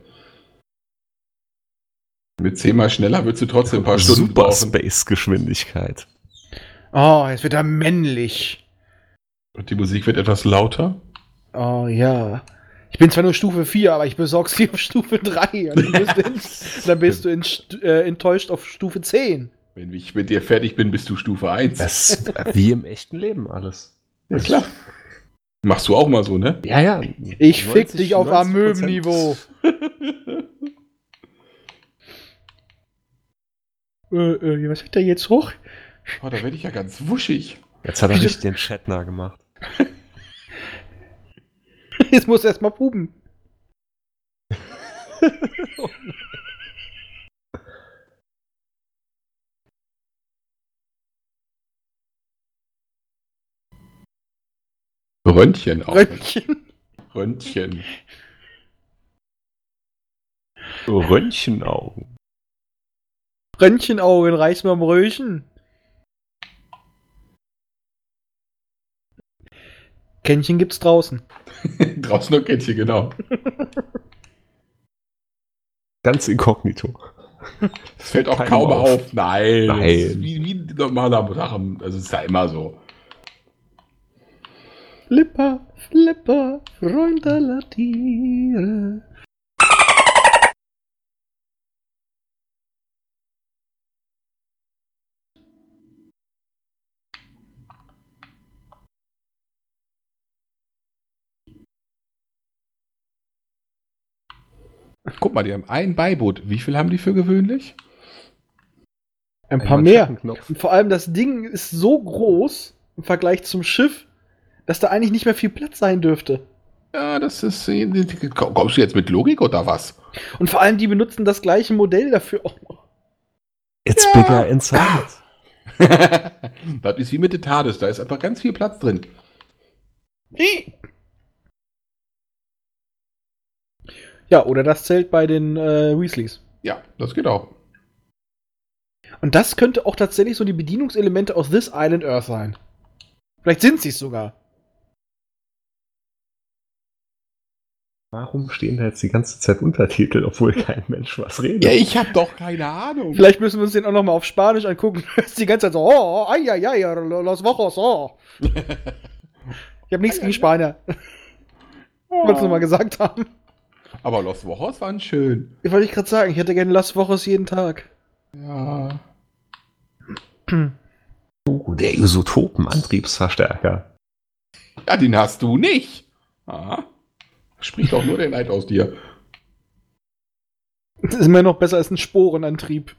S2: Mit 10-mal schneller würdest du trotzdem ein paar Stunden brauchen.
S4: Super-Space-Geschwindigkeit.
S3: Oh, jetzt wird er männlich.
S2: Und die Musik wird etwas lauter.
S3: Oh ja. Ich bin zwar nur Stufe 4, aber ich besorg's dir auf Stufe 3. Und dann bist du enttäuscht auf Stufe 10.
S2: Wenn ich mit dir fertig bin, bist du Stufe 1.
S4: Das ist wie im echten Leben alles.
S2: Ja, klar. Machst du auch mal so, ne?
S4: Ja, ja.
S3: Ich fick dich auf Amöbenniveau. Was wird der jetzt hoch?
S2: Oh, da werde ich ja ganz wuschig.
S4: Jetzt hat er richtig den Shatner gemacht.
S3: Jetzt muss er erstmal pupen.
S2: Röntgenaugen.
S3: Röntgen.
S4: Röntgenaugen.
S3: Röntgenaugen, reiß mir am Röhrchen. Kännchen gibt's draußen.
S2: Draußen noch Kännchen, genau.
S4: Ganz inkognito.
S2: Das fällt auch kaum auf. Nein. Das ist wie ein normaler Sachen. Also es ist ja immer so.
S3: Flipper, Flipper, Freund aller Tiere.
S2: Guck mal, die haben ein Beiboot. Wie viel haben die für gewöhnlich?
S3: Ein paar mehr. Und vor allem das Ding ist so groß im Vergleich zum Schiff, dass da eigentlich nicht mehr viel Platz sein dürfte.
S2: Ja, das ist... Kommst du jetzt mit Logik oder was?
S3: Und vor allem, die benutzen das gleiche Modell dafür auch noch.
S4: It's bigger inside.
S2: Das ist wie mit der TARDIS. Da ist einfach ganz viel Platz drin.
S3: Ja, oder das zählt bei den Weasleys.
S2: Ja, das geht auch.
S3: Und das könnte auch tatsächlich so die Bedienungselemente aus This Island Earth sein. Vielleicht sind sie es sogar.
S4: Warum stehen da jetzt die ganze Zeit Untertitel, obwohl kein Mensch was redet?
S2: Ja, ich hab doch keine Ahnung.
S3: Vielleicht müssen wir uns den auch noch mal auf Spanisch angucken. Das ist die ganze Zeit so, oh, ay, ay, ay, los Wochos, oh. Ich habe nichts gegen Spanier. Wollte es nur mal gesagt haben.
S2: Aber Los Wochos waren schön.
S3: Ich wollte gerade sagen, ich hätte gerne Los Wochos jeden Tag.
S2: Ja.
S4: Der Isotopen-Antriebsverstärker.
S2: Ja, den hast du nicht. Aha. Spricht auch nur der Neid aus dir.
S3: Das ist immer noch besser als ein Sporenantrieb.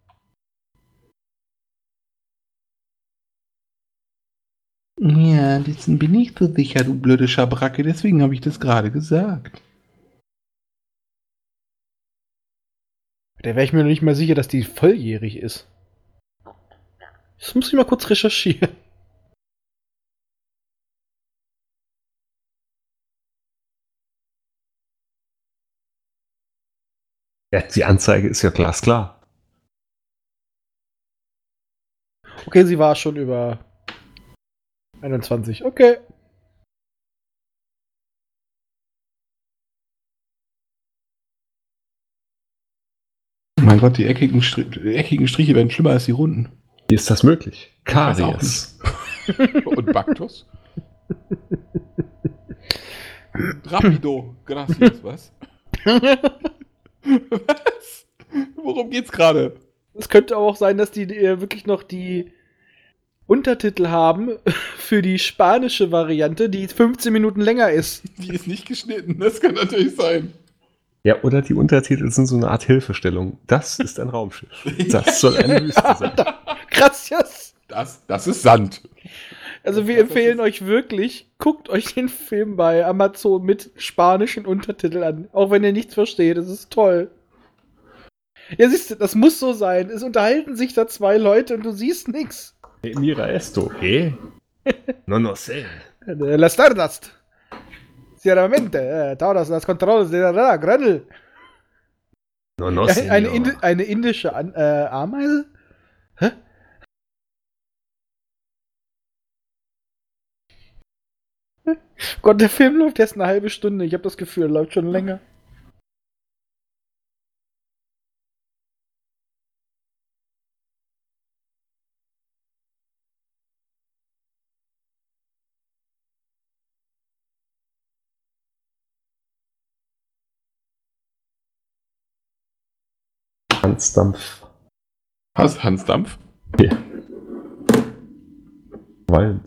S2: Ja, dessen bin ich so sicher, du blöde Schabracke. Deswegen habe ich das gerade gesagt.
S3: Da wäre ich mir noch nicht mal sicher, dass die volljährig ist. Das muss ich mal kurz recherchieren.
S4: Ja, die Anzeige ist ja glasklar.
S3: Okay, sie war schon über 21. Okay.
S2: Mein Gott, die eckigen Striche werden schlimmer als die runden.
S4: Wie ist das möglich? Karies.
S2: Und Baktus? Rapido. Gracias, was? Was? Worum geht's gerade?
S3: Es könnte auch sein, dass die wirklich noch die Untertitel haben für die spanische Variante, die 15 Minuten länger ist.
S2: Die ist nicht geschnitten, das kann natürlich sein.
S4: Ja, oder die Untertitel sind so eine Art Hilfestellung. Das ist ein Raumschiff. Das soll eine Wüste sein.
S3: Gracias.
S2: Das ist Sand.
S3: Also wir empfehlen euch wirklich, guckt euch den Film bei Amazon mit spanischen Untertiteln an. Auch wenn ihr nichts versteht, das ist toll. Ja, siehst du, das muss so sein. Es unterhalten sich da zwei Leute und du siehst nichts.
S4: Mira esto, No sé.
S3: La Stardust. Sinceramente, todas las controles de la Granel.
S4: No
S3: Eine indische Ameise? Hä? Gott, der Film läuft erst eine halbe Stunde. Ich habe das Gefühl, er läuft schon länger.
S4: Hansdampf.
S2: Hansdampf?
S4: Ja. Weil.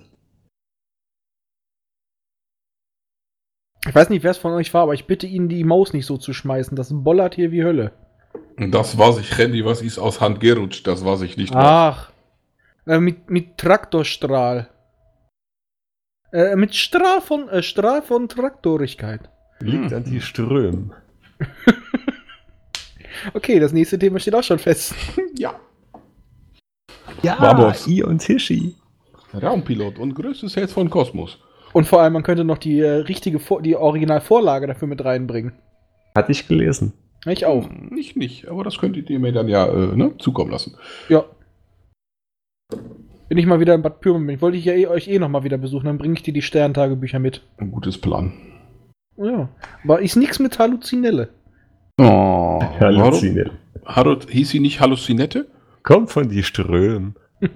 S3: Ich weiß nicht, wer es von euch war, aber ich bitte ihn, die Maus nicht so zu schmeißen. Das bollert hier wie Hölle.
S2: Das war sich, Randy, was ist aus Hand gerutscht? Das war sich nicht.
S3: Ach. Mit Traktorstrahl. Mit Strahl von Traktorigkeit.
S4: Liegt an die Ström.
S3: Okay, das nächste Thema steht auch schon fest.
S2: Ja.
S4: Ja,
S2: Vamos.
S4: I und Hishi.
S2: Raumpilot und größtes Herz von Kosmos.
S3: Und vor allem, man könnte noch die die Originalvorlage dafür mit reinbringen.
S4: Hatte ich gelesen.
S3: Ich auch.
S2: Nicht, aber das könntet ihr mir dann ja zukommen lassen.
S3: Ja. Bin ich mal wieder in Bad Pyrmont. Wollte ich ja euch noch mal wieder besuchen, dann bringe ich dir die Sterntagebücher mit.
S2: Ein gutes Plan.
S3: Ja. Aber ist nichts mit Halluzinelle.
S2: Oh,
S4: Halluzinelle.
S2: Hieß sie nicht Halluzinette?
S4: Kommt von die Ström.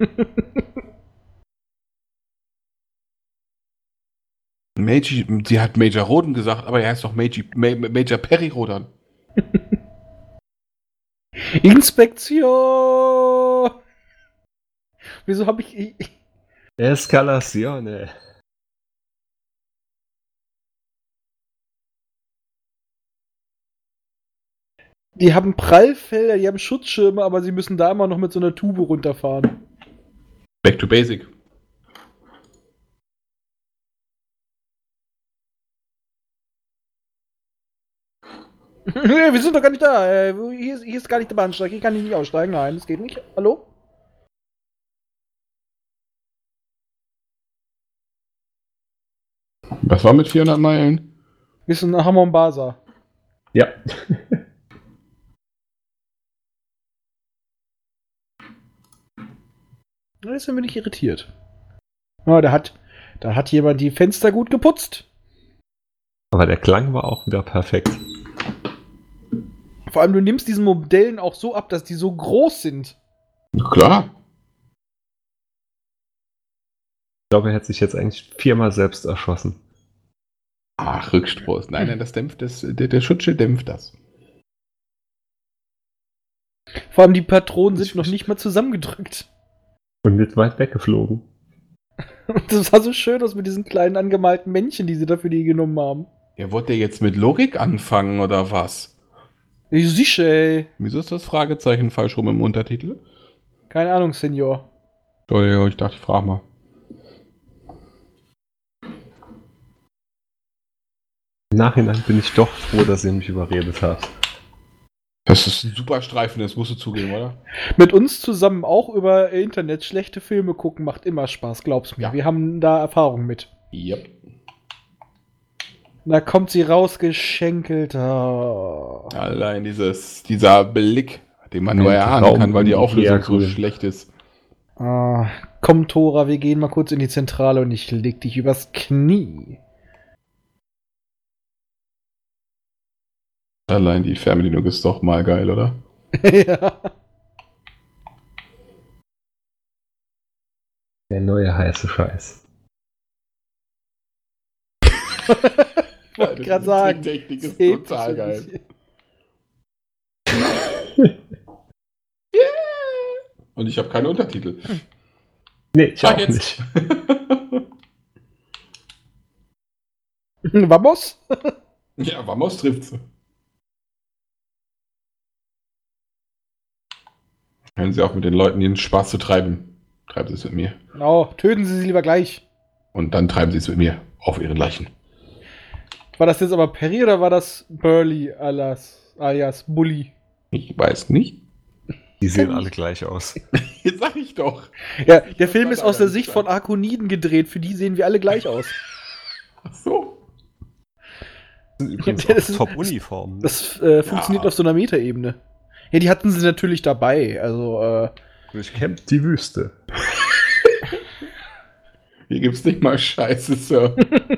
S2: Sie hat Major Rodan gesagt, aber er heißt doch Major Perry Rodan.
S3: Inspektion! Wieso habe ich...
S4: Escalazione.
S3: Die haben Prallfelder, die haben Schutzschirme, aber sie müssen da immer noch mit so einer Tube runterfahren.
S2: Back to basic.
S3: Wir sind doch gar nicht da. Hier ist gar nicht der Bahnsteig. Hier kann ich nicht aussteigen. Nein, das geht nicht. Hallo?
S2: Was war mit 400 Meilen?
S3: Wir sind nach Mombasa.
S4: Ja.
S3: Jetzt sind wir nicht irritiert. Ja, da hat jemand die Fenster gut geputzt.
S4: Aber der Klang war auch wieder perfekt.
S3: Vor allem, du nimmst diesen Modellen auch so ab, dass die so groß sind.
S2: Na klar.
S4: Ich glaube, er hätte sich jetzt eigentlich 4-mal selbst erschossen.
S2: Ach, Rückstoß. Nein, das dämpft das. Der Schutzschild dämpft das.
S3: Vor allem die Patronen sind noch nicht mal zusammengedrückt.
S4: Und wird weit weggeflogen.
S3: Und das sah so schön aus mit diesen kleinen angemalten Männchen, die sie dafür die genommen haben.
S2: Ja, wollt ihr jetzt mit Logik anfangen oder was?
S3: Sicher, ey.
S2: Wieso ist das Fragezeichen falsch rum im Untertitel?
S3: Keine Ahnung, Senior.
S2: Entschuldigung, ich dachte, ich frage mal.
S4: Im Nachhinein bin ich doch froh, dass ihr mich überredet habt.
S2: Das ist ein super Streifen, das musst du zugeben, oder?
S3: Mit uns zusammen auch über Internet schlechte Filme gucken macht immer Spaß, glaub's mir.
S2: Ja.
S3: Wir haben da Erfahrung mit.
S2: Yep.
S3: Da kommt sie rausgeschenkelt. Oh.
S2: Allein dieser Blick, den man nur erahnen kann, weil die Auflösung so schlecht ist.
S3: Komm, Tora, wir gehen mal kurz in die Zentrale und ich leg dich übers Knie.
S2: Allein die Fernbedienung ist doch mal geil, oder?
S3: Ja.
S4: Der neue heiße Scheiß.
S3: Ich wollte gerade sagen.
S2: Die Technik ist
S3: hebt
S2: total
S3: so ein
S2: geil.
S3: bisschen.
S2: Und ich habe keine Untertitel.
S4: Nee, ich auch
S2: jetzt.
S4: nicht.
S3: Vamos?
S2: Ja, Vamos trifft's. Hören Sie auf mit den Leuten, den Spaß zu treiben. Treiben Sie es mit mir.
S3: Genau, töten Sie sie lieber gleich.
S2: Und dann treiben Sie es mit mir auf Ihren Leichen.
S3: War das jetzt aber Perry oder war das Burley alias Bully?
S2: Ich weiß nicht.
S4: Die sehen alle gleich aus.
S2: Jetzt sag ich doch.
S3: Ja, der Film ist aus der Sicht von Arkoniden gedreht. Für die sehen wir alle gleich aus.
S2: Ach so.
S4: Das sind übrigens Top-Uniformen.
S3: Das funktioniert auf so einer Metaebene. Ja, die hatten sie natürlich dabei. Also,
S4: Durchkämmt die Wüste.
S2: Hier gibt's nicht mal Scheiße, Sir.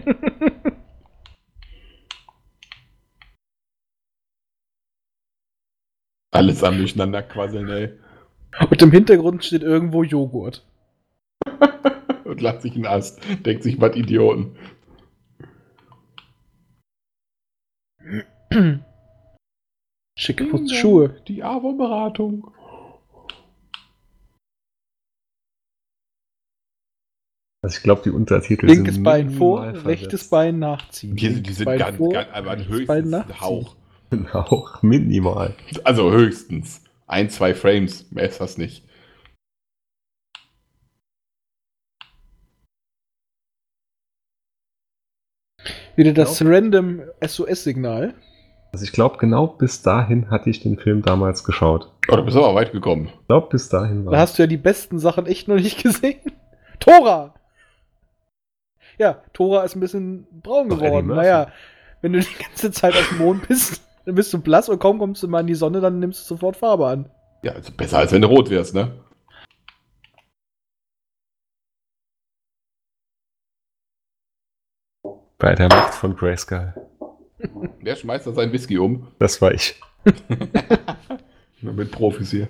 S2: Alles am Durcheinander quasseln, ey.
S3: Und im Hintergrund steht irgendwo Joghurt.
S2: Und lacht sich einen Ast. Denkt sich, was Idioten.
S3: Schicke Putzschuhe.
S2: Die AWO-Beratung.
S4: Also ich glaube, die Untertitel
S3: Linkes
S4: sind
S3: Bein vor,
S4: versetzt.
S3: rechtes Bein nachziehen.
S2: Die sind
S3: Bein
S2: ganz,
S3: vor,
S2: aber
S3: rechtes
S2: höchstens
S3: Bein
S2: ein
S3: nachziehen.
S2: Hauch.
S4: Auch minimal.
S2: Also höchstens. 1-2 Frames. Mehr ist das nicht.
S3: Wieder das random SOS-Signal.
S4: Also ich glaube, genau bis dahin hatte ich den Film damals geschaut.
S2: Oh, du bist aber weit gekommen.
S4: Ich glaube, bis dahin war
S3: Da hast du ja die besten Sachen echt noch nicht gesehen. Tora! Ja, Tora ist ein bisschen braun
S4: Doch, Eddie
S3: geworden.
S4: Murphy.
S3: Naja, wenn du die ganze Zeit auf dem Mond bist, dann bist du blass und kaum kommst du mal in die Sonne, dann nimmst du sofort Farbe an.
S2: Ja, also besser als wenn du rot wärst, ne?
S4: bei der Macht von Grayskull.
S2: Der schmeißt da seinen Whisky um.
S4: Das war ich.
S2: Nur mit Profis hier.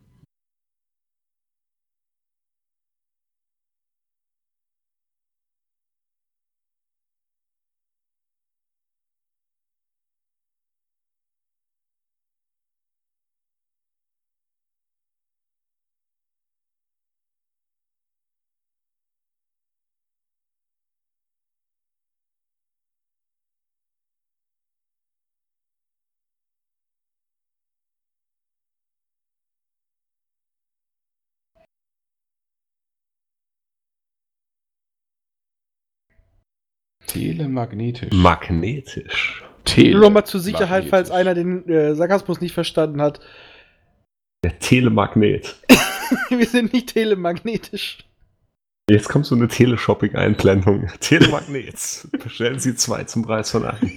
S2: Telemagnetisch.
S4: Magnetisch.
S3: Nur noch mal zur Sicherheit, falls einer den Sarkasmus nicht verstanden hat.
S4: Der Telemagnet.
S3: Wir sind nicht telemagnetisch.
S4: Jetzt kommt so eine Teleshopping-Einblendung. Telemagnets. Bestellen Sie 2 zum Preis von 1.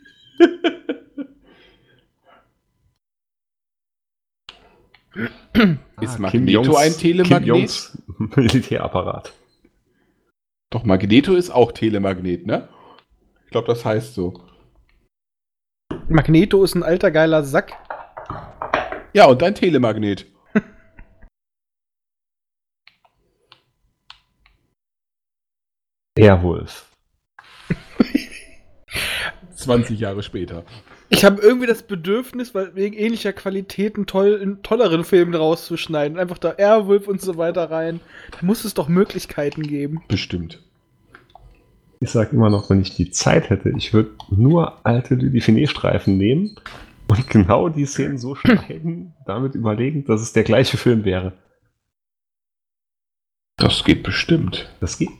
S2: Ist Magneto ein Telemagnet?
S4: Kim Jongs Militärapparat.
S2: Doch, Magneto ist auch Telemagnet, ne? Ich glaube, das heißt so.
S3: Magneto ist ein alter geiler Sack.
S2: Ja, und ein Telemagnet.
S4: Airwolf.
S2: 20 Jahre später.
S3: Ich habe irgendwie das Bedürfnis, weil wegen ähnlicher Qualität einen tolleren Film rauszuschneiden. Einfach da Airwolf und so weiter rein. Da muss es doch Möglichkeiten geben.
S2: Bestimmt.
S4: Ich sag immer noch, wenn ich die Zeit hätte, ich würde nur alte Lüdi-Finet-Streifen nehmen und genau die Szenen so schneiden, damit überlegen, dass es der gleiche Film wäre.
S2: Das geht bestimmt.
S4: Das geht.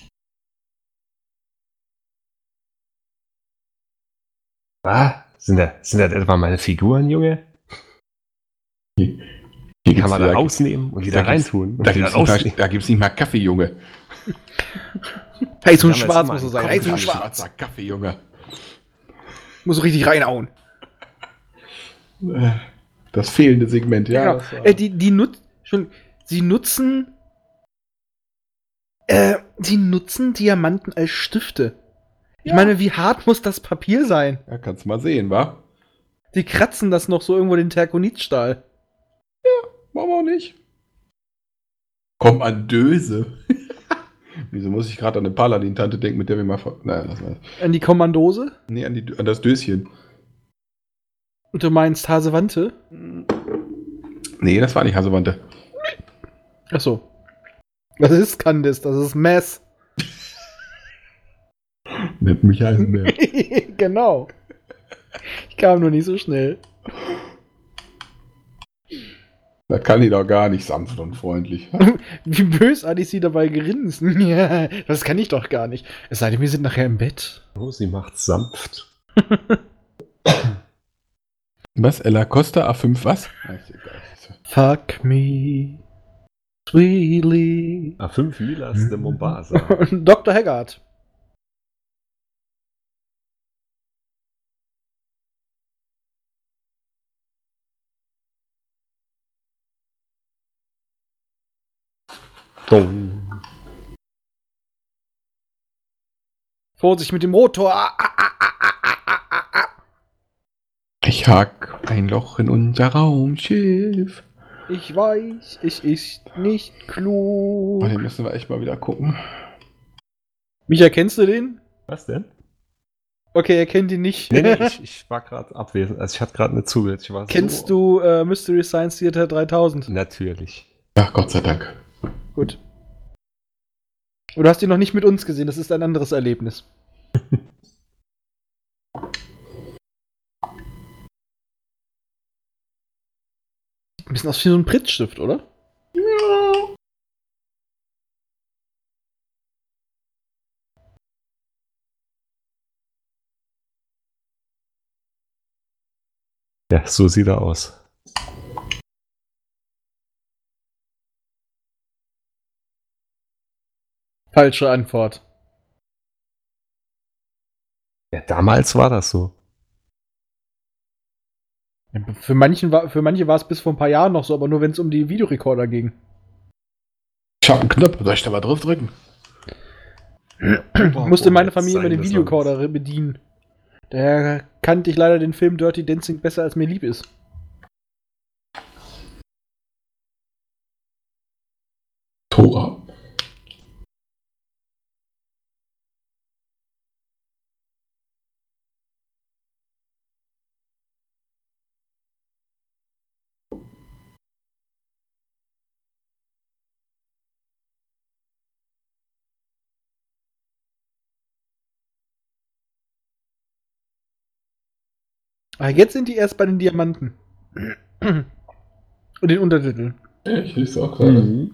S4: Ah, sind das etwa meine Figuren, Junge? Die kann man da rausnehmen und wieder reintun.
S2: Da gibt's nicht mal Kaffee, Junge.
S3: Heiß und schwarz muss es sein. Heiß und schwarz.
S2: Schwarzer Kaffee, Junge.
S3: Muss so richtig reinhauen.
S2: Das fehlende Segment, ja.
S3: Genau. Sie nutzen Diamanten als Stifte. Ich meine, wie hart muss das Papier sein?
S2: Ja, kannst mal sehen, wa?
S3: Die kratzen das noch so irgendwo den Terkonitstahl.
S2: Warum auch nicht? Kommandöse. Wieso muss ich gerade an eine Paladin-Tante denken, mit der wir mal... Naja, lass mal.
S3: An die Kommandose?
S2: Nee, an das Döschen.
S3: Und du meinst Hasewante?
S2: Nee, das war nicht Hasewante.
S3: Achso. Das ist Candice, das ist Mess.
S2: Nennt mich Eisenbär.
S3: Genau. Ich kam nur nicht so schnell.
S2: Das kann die doch gar nicht sanft und freundlich.
S3: Wie bösartig sie dabei grinsen. Ja, das kann ich doch gar nicht. Es sei denn, wir sind nachher im Bett.
S4: Oh, sie macht's sanft.
S2: Was? Ella Costa A5 was?
S3: Fuck me. Sweetly.
S4: A5 Milas de Mombasa.
S3: Dr. Haggard.
S4: Dong.
S3: Vorsicht mit dem Motor.
S2: Ich hack ein Loch in unser Raumschiff.
S3: Ich weiß, es ist nicht klug.
S2: Oh, den müssen wir echt mal wieder gucken.
S3: Micha, kennst du den?
S4: Was denn?
S3: Okay, er kennt ihn nicht.
S4: Nee, ich war gerade abwesend. Also ich hatte gerade eine zugehört.
S3: Kennst du Mystery Science Theater 3000?
S4: Natürlich.
S2: Ja, Gott sei Dank.
S3: Gut. Und du hast ihn noch nicht mit uns gesehen, das ist ein anderes Erlebnis. Ein bisschen aus wie so ein Prittstift, oder?
S2: Ja.
S4: Ja, so sieht er aus.
S3: Falsche Antwort.
S4: Ja, damals war das so.
S3: Für manche war es bis vor ein paar Jahren noch so, aber nur wenn es um die Videorekorder ging.
S2: Ich hab einen Knopf, soll ich da mal drauf drücken?
S3: Ich musste meine Familie immer den Videorekorder bedienen. Daher kannte ich leider den Film Dirty Dancing besser, als mir lieb ist.
S2: Tora.
S3: Ah, jetzt sind die erst bei den Diamanten. Und den Untertiteln.
S2: Ja, ich lese auch gerade.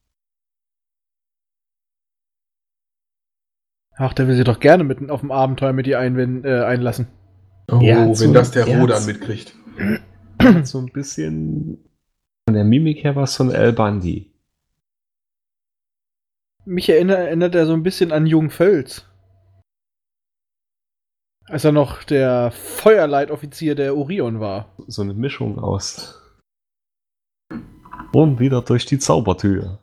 S3: Ach, der will sie doch gerne mitten auf dem Abenteuer mit ihr einlassen.
S2: Oh, wenn das der Rodan mitkriegt.
S4: So ein bisschen von der Mimik her was von El Bandi.
S3: Mich erinnert er so ein bisschen an Jung Völz. Als er noch der Feuerleitoffizier der Orion war.
S4: So eine Mischung aus. Und wieder durch die Zaubertür.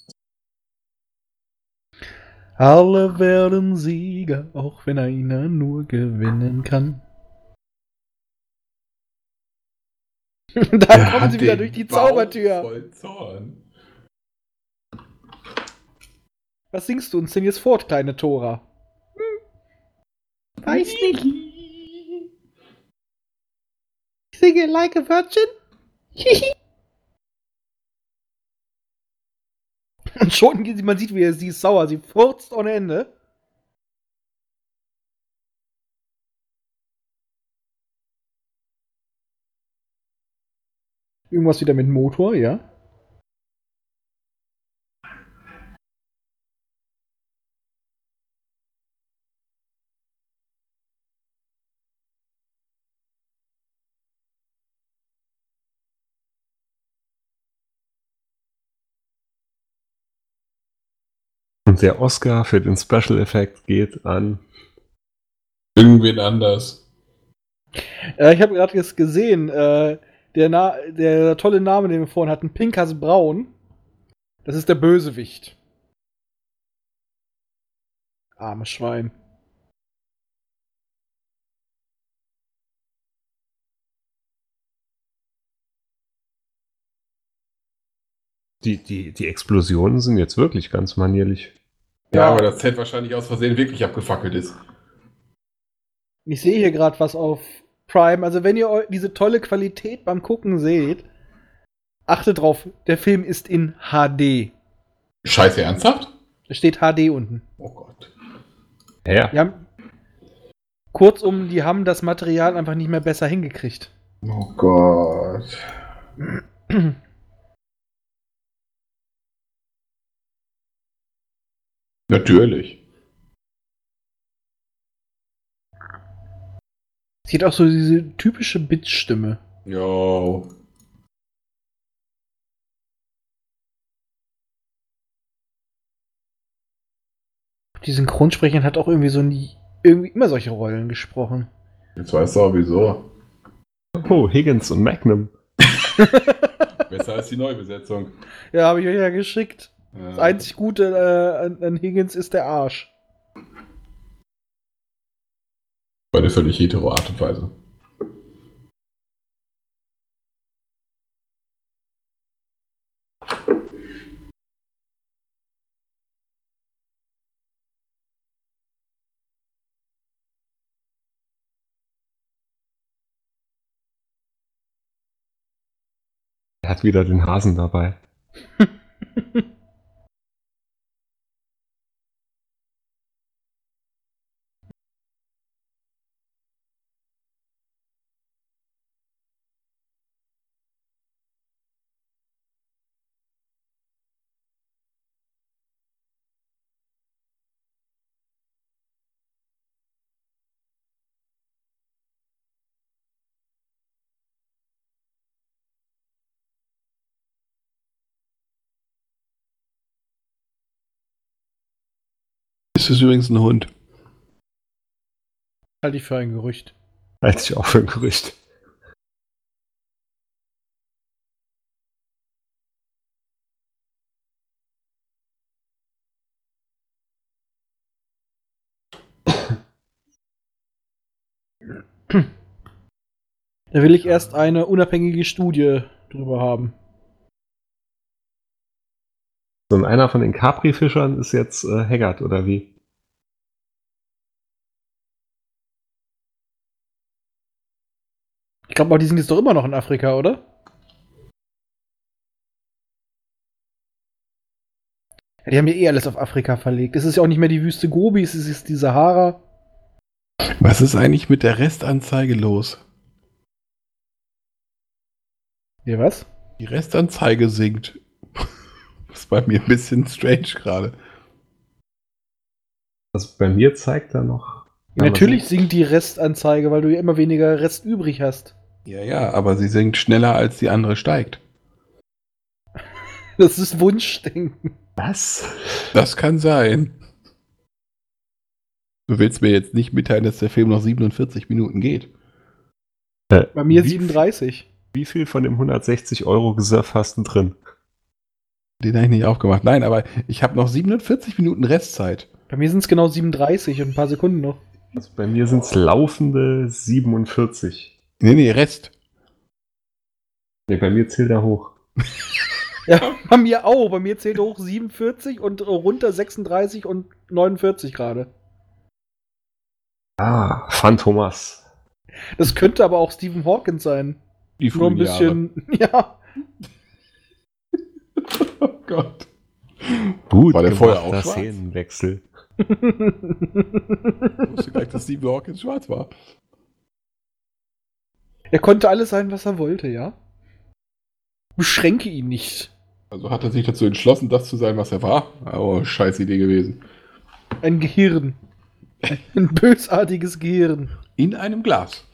S3: Alle werden Sieger, auch wenn einer nur gewinnen kann. Da kommen sie wieder durch die Zaubertür.
S2: Voll Zorn.
S3: Was singst du uns denn jetzt fort, kleine Tora? Weiß nicht. Ich singe like a virgin. Und schon, man sieht, wie sie ist sauer. Sie furzt ohne Ende. Irgendwas wieder mit Motor, ja?
S4: Und der Oscar für den Special Effekt geht an
S2: irgendwen anders.
S3: Ich habe gerade jetzt gesehen, der tolle Name, den wir vorhin hatten, Pinkas Braun. Das ist der Bösewicht. Armes Schwein.
S4: Die Explosionen sind jetzt wirklich ganz manierlich.
S2: Ja, aber das Set wahrscheinlich aus Versehen wirklich abgefackelt ist.
S3: Ich sehe hier gerade was auf Prime. Also wenn ihr diese tolle Qualität beim Gucken seht, achtet drauf, der Film ist in HD.
S2: Scheiße, ernsthaft?
S3: Es steht HD unten.
S2: Oh Gott.
S4: Ja.
S3: Kurzum, die haben das Material einfach nicht mehr besser hingekriegt.
S2: Oh Gott. Natürlich.
S3: Sie hat auch so diese typische Bitch-Stimme.
S2: Jo.
S3: Die Synchronsprecherin hat auch irgendwie irgendwie immer solche Rollen gesprochen.
S2: Jetzt weißt du auch wieso.
S4: Oh, Higgins und Magnum.
S2: Besser als die Neubesetzung.
S3: Ja, habe ich euch ja geschickt.
S2: Ja.
S3: Das einzig Gute an Higgins ist der Arsch.
S2: Bei der völlig hetero Art und Weise.
S4: Er hat wieder den Hasen dabei.
S2: Ist es übrigens ein Hund?
S3: Halte ich für ein Gerücht.
S4: Halte ich auch für ein Gerücht.
S3: Da will ich erst eine unabhängige Studie drüber haben.
S4: So, und einer von den Capri-Fischern ist jetzt Haggard, oder wie?
S3: Ich glaube, die sind jetzt doch immer noch in Afrika, oder? Ja, die haben ja eh alles auf Afrika verlegt. Es ist ja auch nicht mehr die Wüste Gobi, es ist die Sahara.
S2: Was ist eigentlich mit der Restanzeige los?
S3: Ja, was?
S2: Die Restanzeige sinkt. Das ist bei mir ein bisschen strange gerade.
S4: Also bei mir zeigt er noch.
S3: Ja, natürlich sinkt die Restanzeige, weil du ja immer weniger Rest übrig hast.
S2: Ja, aber sie sinkt schneller, als die andere steigt.
S3: Das ist Wunschdenken.
S4: Was?
S2: Das kann sein. Du willst mir jetzt nicht mitteilen, dass der Film noch 47 Minuten geht.
S3: Bei mir 37.
S4: Wie viel von dem 160€ Gesurf hast du drin?
S2: Den habe ich nicht aufgemacht. Nein, aber ich habe noch 47 Minuten Restzeit.
S3: Bei mir sind es genau 37 und ein paar Sekunden noch.
S4: Also bei mir sind es laufende 47.
S2: Nee, Rest.
S4: Nee, bei mir zählt er hoch.
S3: Ja, bei mir auch. Bei mir zählt hoch 47 und runter 36 und 49 gerade.
S4: Ah, Phantomas.
S3: Das könnte aber auch Stephen Hawking sein.
S2: Die
S3: Nur ein bisschen, ja.
S2: Oh Gott.
S4: Gut,
S2: war der vorher auch
S4: gemachter
S2: schwarz?
S4: Szenenwechsel.
S2: Ich wusste gleich, dass Stephen Hawking schwarz war.
S3: Er konnte alles sein, was er wollte, ja? Beschränke ihn nicht.
S2: Also hat er sich dazu entschlossen, das zu sein, was er war? Oh, scheiß Idee gewesen.
S3: Ein Gehirn. Ein bösartiges Gehirn.
S2: In einem Glas.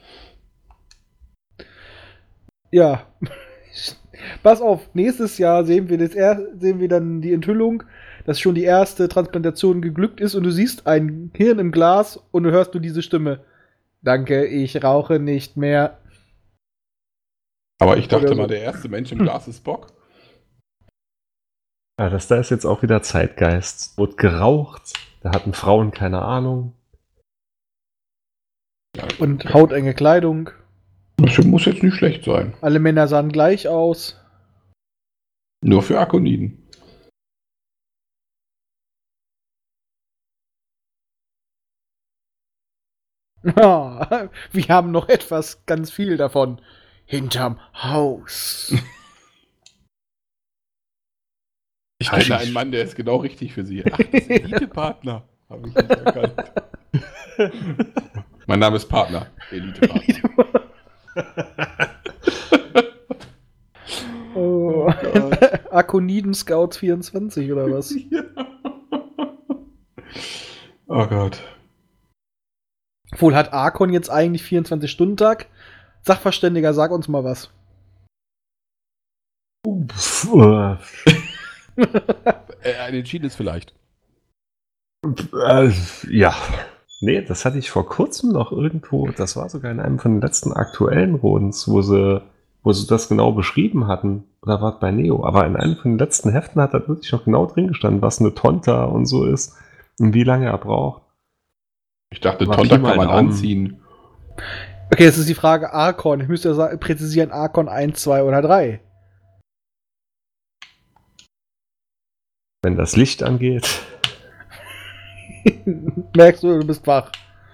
S3: Ja. Pass auf, nächstes Jahr sehen wir dann die Enthüllung, dass schon die erste Transplantation geglückt ist und du siehst ein Hirn im Glas und du hörst diese Stimme. Danke, ich rauche nicht mehr.
S2: Aber ich dachte
S3: Oder so.
S2: mal, der erste Mensch im Glas ist Spock.
S4: Ja, da ist jetzt auch wieder Zeitgeist. Wurde geraucht, da hatten Frauen keine Ahnung.
S3: Und hautenge Kleidung.
S2: Das muss jetzt nicht schlecht sein.
S3: Alle Männer sahen gleich aus.
S2: Nur für Akoniden.
S3: Ja, wir haben noch etwas, ganz viel davon. Hinterm Haus.
S2: Ich kenne einen Mann, der ist genau richtig für Sie. Ach, das ist Elite-Partner. Habe ich nicht erkannt. Mein Name ist Partner. Elite-Partner.
S3: Oh. Akoniden Scouts 24 oder was?
S2: Ja. Oh Gott.
S3: Wohl hat Arkon jetzt eigentlich 24-Stunden-Tag? Sachverständiger, sag uns mal was.
S2: Ein entschiedenes vielleicht.
S4: Ja. Nee, das hatte ich vor kurzem noch irgendwo, das war sogar in einem von den letzten aktuellen Rodens, wo sie das genau beschrieben hatten. Oder war es bei Neo? Aber in einem von den letzten Heften hat da wirklich noch genau drin gestanden, was eine Tonta und so ist und wie lange er braucht.
S2: Ich dachte, Tonta kann man anziehen.
S3: Okay, jetzt ist die Frage Arkon. Ich müsste ja präzisieren, Arkon 1, 2 oder 3.
S4: Wenn das Licht angeht.
S3: Merkst du bist wach.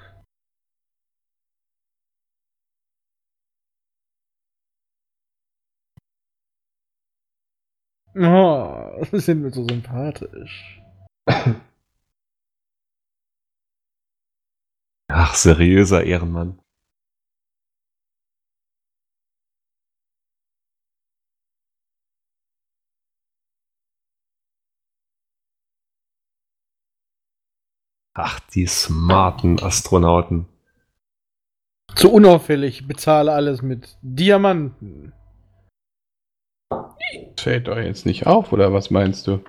S3: Oh, sind wir so sympathisch.
S4: Ach, seriöser Ehrenmann. Ach, die smarten Astronauten.
S3: Zu unauffällig, bezahle alles mit Diamanten.
S2: Fällt doch jetzt nicht auf, oder was meinst du?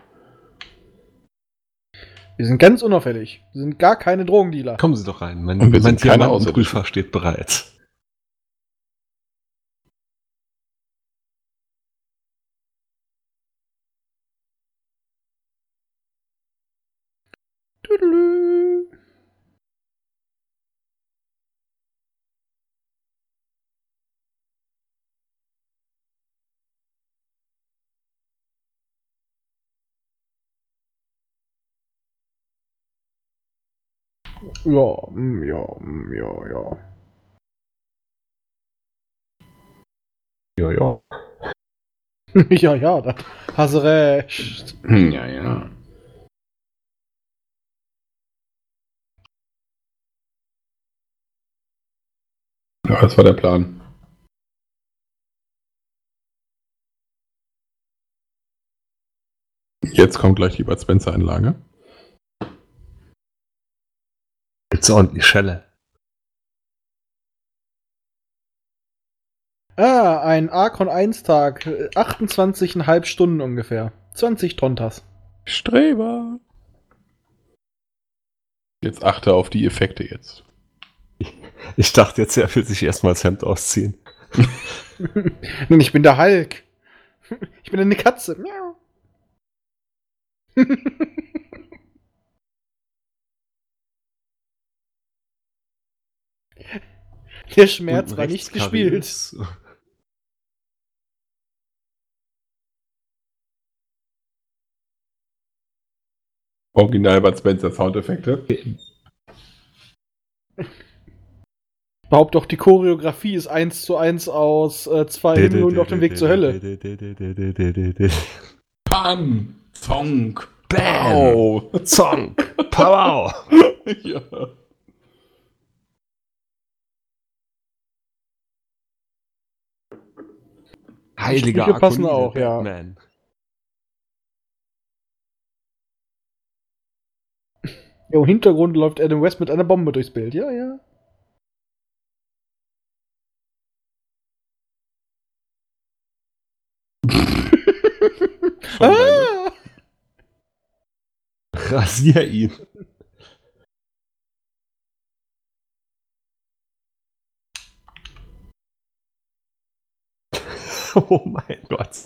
S3: Wir sind ganz unauffällig. Wir sind gar keine Drogendealer.
S4: Kommen Sie doch rein. Mein
S2: keine
S4: Prüfer steht bereit.
S3: Tüdelü. Ja.
S4: Ja.
S3: Ja, da hast du recht.
S2: Ja. Ja, das war der Plan. Jetzt kommt gleich die Bud Spencer-Einlage.
S4: Gibt's ordentlich Schelle.
S3: Ein Arkon 1 Tag. 28,5 Stunden ungefähr. 20 Tontas.
S2: Streber. Jetzt achte auf die Effekte jetzt.
S4: Ich dachte jetzt, er will sich erstmal das Hemd ausziehen.
S3: Nun, ich bin der Hulk. Ich bin eine Katze. Miau. Der Schmerz war nicht gespielt.
S2: Original Bud Spencer Soundeffekte.
S3: Behauptet doch, die Choreografie ist 1:1 aus zwei Himmel und auf dem Weg zur Hölle.
S2: Pam! Zonk!
S4: Bam! Zonk! Pow!
S2: Ja.
S4: Heiliger
S3: Sprüche passen
S4: Akonide,
S3: auch, ja.
S4: Batman.
S3: Ja, im Hintergrund läuft Adam West mit einer Bombe durchs Bild. Ja, ja. Ah!
S4: Rasier ihn. Oh mein Gott.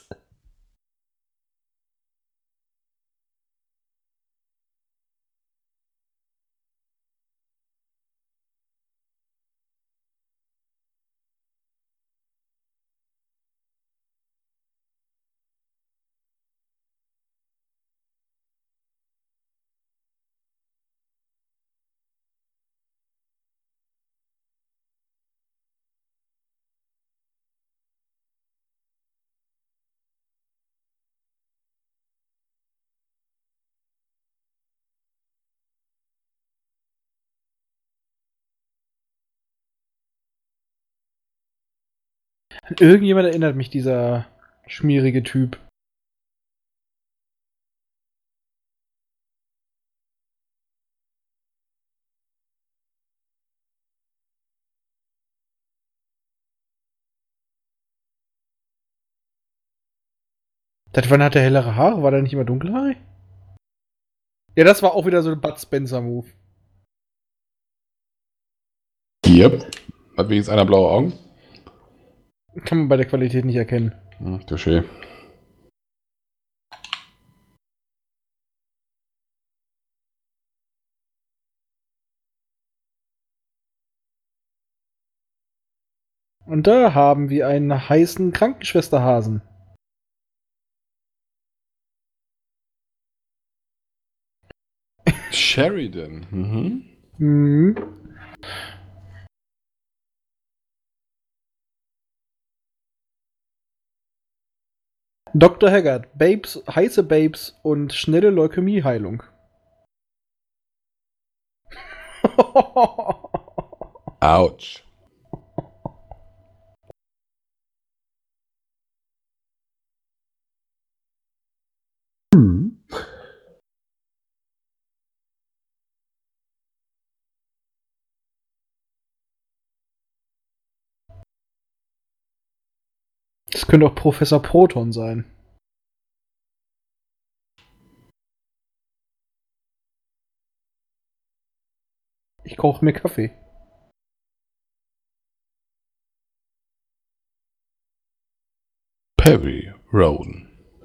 S3: An irgendjemand erinnert mich dieser schmierige Typ. Seit wann hat der hellere Haare? War der nicht immer dunkelhaarig? Ja, das war auch wieder so ein Bud Spencer-Move.
S2: Yep. Hat wenigstens einer blaue Augen?
S3: Kann man bei der Qualität nicht erkennen.
S2: Touché.
S3: Und da haben wir einen heißen Krankenschwesterhasen.
S2: Sheridan.
S3: Mhm. Dr. Haggard, Babes, heiße Babes und schnelle Leukämieheilung.
S2: Autsch.
S3: Das könnte auch Professor Proton sein. Ich koche mir Kaffee.
S2: Perry Roden.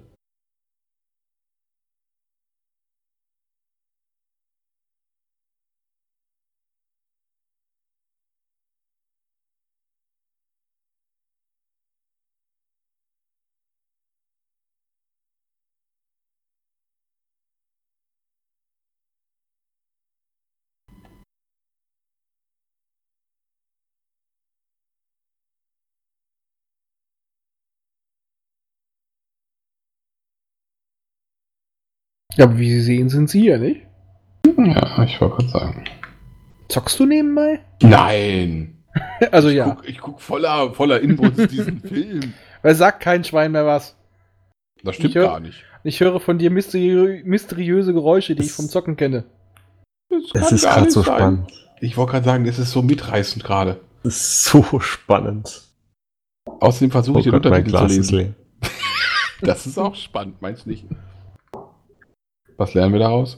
S3: Ja, aber wie Sie sehen, sind Sie ja nicht.
S2: Ja, ich wollte gerade sagen.
S3: Zockst du nebenbei?
S2: Nein!
S3: Also ja.
S2: Ich guck voller Inputs diesen Film.
S3: Weil sagt kein Schwein mehr was.
S2: Das stimmt gar nicht.
S3: Ich höre von dir mysteriöse Geräusche, die ich vom Zocken kenne.
S4: Das ist gerade so spannend.
S2: Ich wollte gerade sagen, das ist so mitreißend gerade.
S4: Das ist so spannend.
S2: Außerdem versuche ich den Untertitel zu lesen.
S4: Ist
S2: Das ist auch spannend, meinst du nicht? Was lernen wir daraus?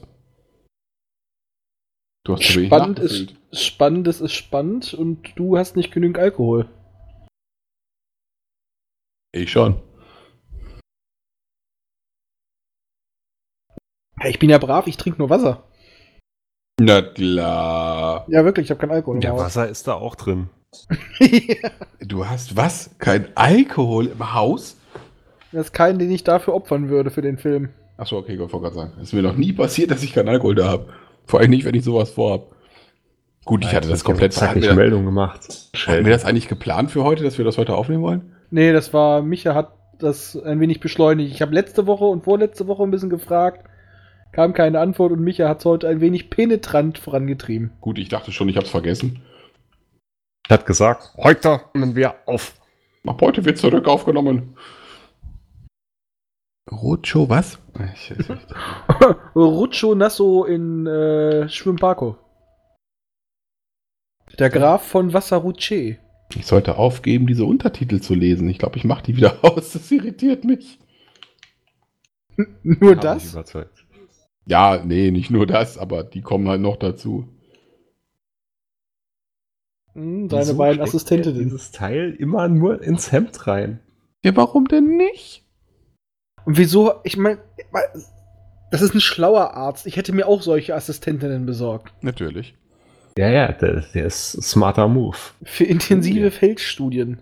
S2: Du hast
S3: spannend ist spannend und du hast nicht genügend Alkohol.
S2: Ich schon.
S3: Ich bin ja brav, ich trinke nur Wasser.
S2: Na klar.
S3: Ja, wirklich, ich habe keinen Alkohol im
S4: Ja,
S3: Haus.
S4: Wasser ist da auch drin.
S3: Ja.
S2: Du hast was? Kein Alkohol im Haus?
S3: Das ist keinen, den ich dafür opfern würde für den Film.
S2: Achso, okay, ich wollte gerade sagen. Es ist mir noch nie passiert, dass ich keinen Alkohol da habe. Vor allem nicht, wenn ich sowas vorhab. Gut, ich hatte das komplett
S4: zackig Meldung gemacht.
S2: Hatten wir das eigentlich geplant für heute, dass wir das heute aufnehmen wollen?
S3: Nee, das war, Micha hat das ein wenig beschleunigt. Ich habe letzte Woche und vorletzte Woche ein bisschen gefragt, kam keine Antwort und Micha hat es heute ein wenig penetrant vorangetrieben.
S2: Gut, ich dachte schon, ich habe es vergessen.
S4: Er hat gesagt, heute nehmen wir auf.
S2: Ab heute wird zurück aufgenommen. Rocho, was?
S3: Ruccio Nasso in Schwimpako. Der Graf von Vassaruce.
S2: Ich sollte aufgeben, diese Untertitel zu lesen. Ich glaube, ich mache die wieder aus. Das irritiert mich.
S3: Nur das?
S2: Ja, nee, nicht nur das, aber die kommen halt noch dazu.
S3: Deine beiden Assistentinnen.
S4: Dieses Teil immer nur ins Hemd rein.
S2: Ja, warum denn nicht?
S3: Und wieso? Ich meine, das ist ein schlauer Arzt. Ich hätte mir auch solche Assistentinnen besorgt.
S2: Natürlich.
S4: Ja, der ist smarter Move.
S3: Für intensive Feldstudien.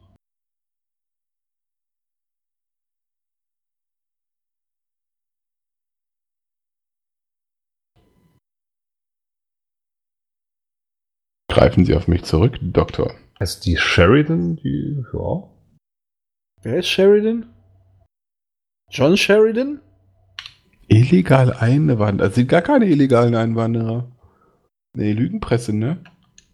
S2: Greifen Sie auf mich zurück, Doktor.
S4: Also die Sheridan, die, ja.
S3: Wer ist Sheridan? John Sheridan?
S2: Illegal Einwanderer. Das sind gar keine illegalen Einwanderer. Nee, Lügenpresse, ne?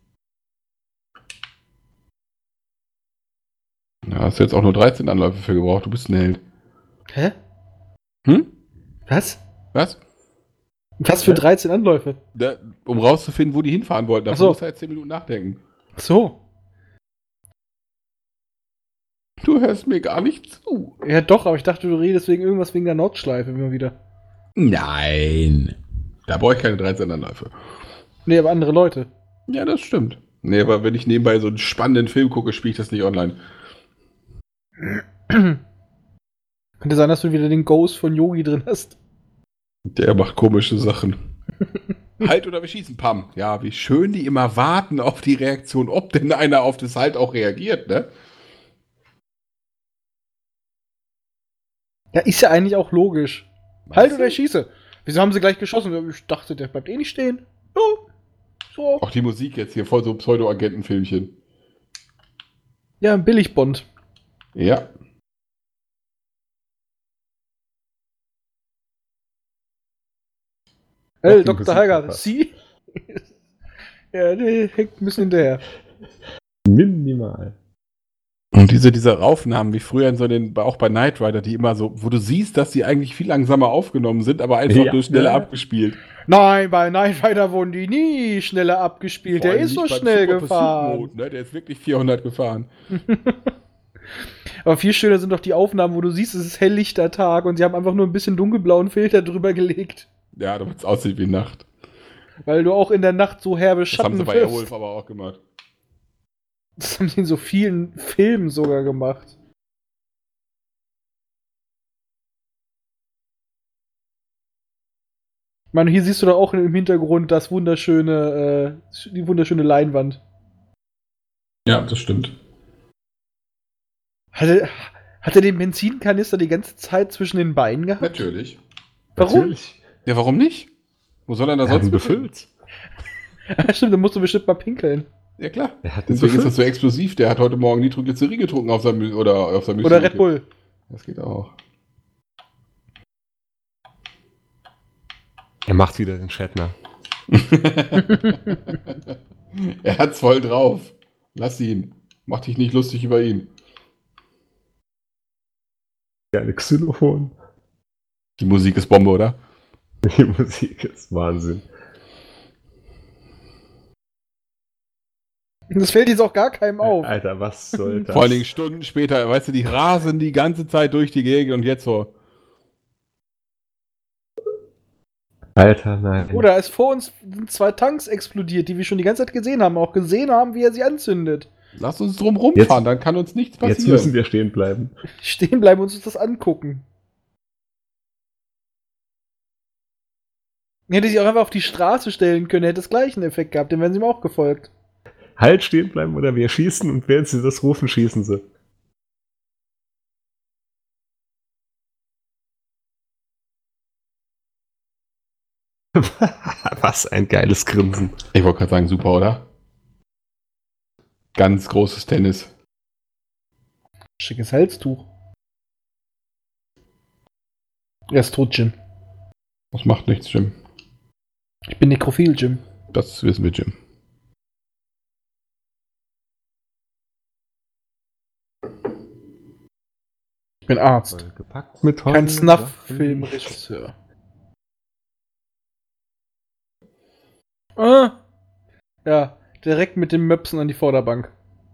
S2: Ja, hast du jetzt auch nur 13 Anläufe für gebraucht. Du bist ein Held.
S3: Hä?
S2: Hm?
S3: Was?
S2: Was?
S3: Was für 13 Anläufe?
S2: Um rauszufinden, wo die hinfahren wollten.
S3: Ach so.
S2: Musst du jetzt 10 Minuten nachdenken.
S3: Ach so.
S2: Du hörst mir gar nicht zu.
S3: Ja, doch, aber ich dachte, du redest wegen irgendwas wegen der Nordschleife immer wieder.
S2: Nein. Da brauche ich keine 13 Anläufe.
S3: Nee, aber andere Leute.
S2: Ja, das stimmt. Nee, aber wenn ich nebenbei so einen spannenden Film gucke, spiele ich das nicht online.
S3: Könnte sein, dass du wieder den Ghost von Yogi drin hast.
S2: Der macht komische Sachen. Halt oder wir schießen, Pam. Ja, wie schön die immer warten auf die Reaktion, ob denn einer auf das Halt auch reagiert, ne?
S3: Ja, ist ja eigentlich auch logisch. Halt oder ich schieße. Wieso haben sie gleich geschossen? Ich dachte, der bleibt eh nicht stehen. Ja, so auch.
S2: Auch die Musik jetzt hier, voll so Pseudo-Agenten-Filmchen.
S3: Ja, ein Billigbond.
S2: Ja.
S3: Hey, Dr. Heiger, Sie? Ja, der hängt ein bisschen hinterher.
S4: Minimal.
S2: Und diese Aufnahmen, wie früher in so den, auch bei Knight Rider, die immer so, wo du siehst, dass die eigentlich viel langsamer aufgenommen sind, aber einfach nur schneller abgespielt.
S3: Nein, bei Knight Rider wurden die nie schneller abgespielt. Der ist so schnell gefahren.
S2: Mode, ne? Der ist wirklich 400 gefahren.
S3: Aber viel schöner sind doch die Aufnahmen, wo du siehst, es ist helllichter Tag und sie haben einfach nur ein bisschen dunkelblauen Filter drüber gelegt.
S2: Ja, damit es aussieht wie Nacht.
S3: Weil du auch in der Nacht so herbe Schatten
S2: wirfst. Das haben sie bei Airwolf aber auch gemacht.
S3: Das haben sie in so vielen Filmen sogar gemacht. Ich meine, hier siehst du doch auch im Hintergrund das wunderschöne, die wunderschöne Leinwand.
S2: Ja, das stimmt.
S3: Hat er den Benzinkanister die ganze Zeit zwischen den Beinen gehabt?
S2: Natürlich.
S3: Warum?
S4: Natürlich.
S2: Ja, warum nicht? Wo soll er da sonst
S4: befüllt?
S3: Stimmt, da musst du bestimmt mal pinkeln.
S2: Ja, klar.
S4: Deswegen
S2: Deswegen ist das so explosiv. Der hat heute Morgen Nitroglycerin getrunken auf seinem oder
S3: Red Bull.
S2: Das geht auch.
S4: Er macht wieder den Shatner.
S2: Er hat's voll drauf. Lass ihn. Mach dich nicht lustig über ihn.
S4: Geile Xylophon.
S2: Die Musik ist Bombe, oder?
S4: Die Musik ist Wahnsinn.
S3: Das fällt jetzt auch gar keinem auf.
S4: Alter, was soll das?
S2: Vor allen Dingen Stunden später, weißt du, die rasen die ganze Zeit durch die Gegend und jetzt so.
S4: Alter, nein.
S3: Oder ist vor uns sind 2 Tanks explodiert, die wir schon die ganze Zeit gesehen haben. Auch gesehen haben, wie er sie anzündet.
S2: Lass uns drum rumfahren, dann kann uns nichts passieren.
S4: Jetzt müssen wir stehen bleiben.
S3: Stehen bleiben und uns das angucken. Hätte sich auch einfach auf die Straße stellen können, hätte das gleichen Effekt gehabt, dann wären sie ihm auch gefolgt.
S4: Halt stehen bleiben oder wir schießen und während sie das rufen, schießen sie. Was ein geiles Grinsen.
S2: Ich wollte gerade sagen, super, oder? Ganz großes Tennis.
S3: Schickes Halstuch. Er ist tot, Jim.
S2: Das macht nichts, Jim.
S3: Ich bin nekrophil, Jim.
S2: Das wissen wir, Jim.
S3: Ich bin Arzt.
S4: Gepackt mit
S3: Kein Snuff-Filmregisseur. Ah. Ja, direkt mit dem Möpsen an die Vorderbank.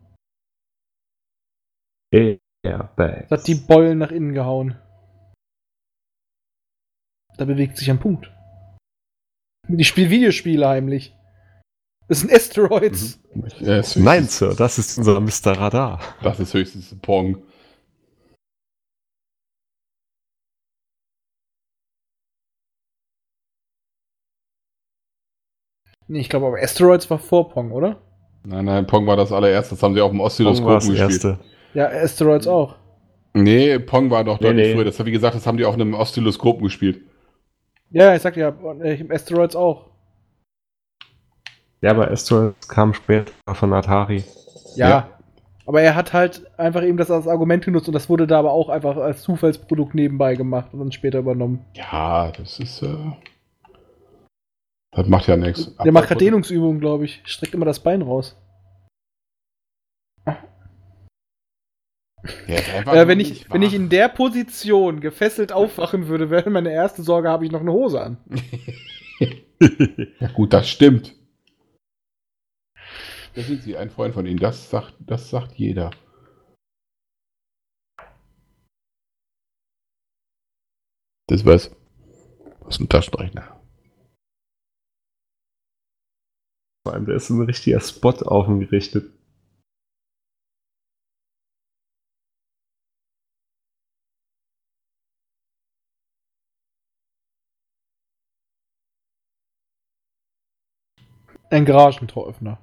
S4: Airbags.
S3: Hat die Beulen nach innen gehauen. Da bewegt sich ein Punkt. Die spielen Videospiele heimlich. Das sind Asteroids.
S4: Nein, Sir, das ist unser Mr. Radar.
S2: Das ist höchstens Pong.
S3: Nee, ich glaube aber Asteroids war vor Pong, oder?
S2: Nein, Pong war das allererste. Das haben sie auf dem Oszilloskop gespielt.
S4: Erste.
S3: Ja, Asteroids auch.
S2: Nee, Pong war doch deutlich früher. Das, wie gesagt, das haben die auf einem Oszilloskop gespielt.
S3: Ja, ich sag ja, Asteroids auch.
S4: Ja, aber Asteroids kam später von Atari.
S3: Ja, aber er hat halt einfach eben das als Argument genutzt und das wurde da aber auch einfach als Zufallsprodukt nebenbei gemacht und dann später übernommen.
S2: Ja, das ist. Das macht ja nichts.
S3: Der macht gerade Dehnungsübungen, glaube ich. Streckt immer das Bein raus.
S2: Ja,
S3: wenn ich in der Position gefesselt aufwachen würde, wäre meine erste Sorge, habe ich noch eine Hose an.
S2: Ja, gut, das stimmt. Da sind Sie ein Freund von Ihnen. Das sagt jeder. Das was? Was ist ein Taschenrechner?
S4: Vor allem, da ist so ein richtiger Spot auf ihn gerichtet.
S3: Ein Garagentoröffner.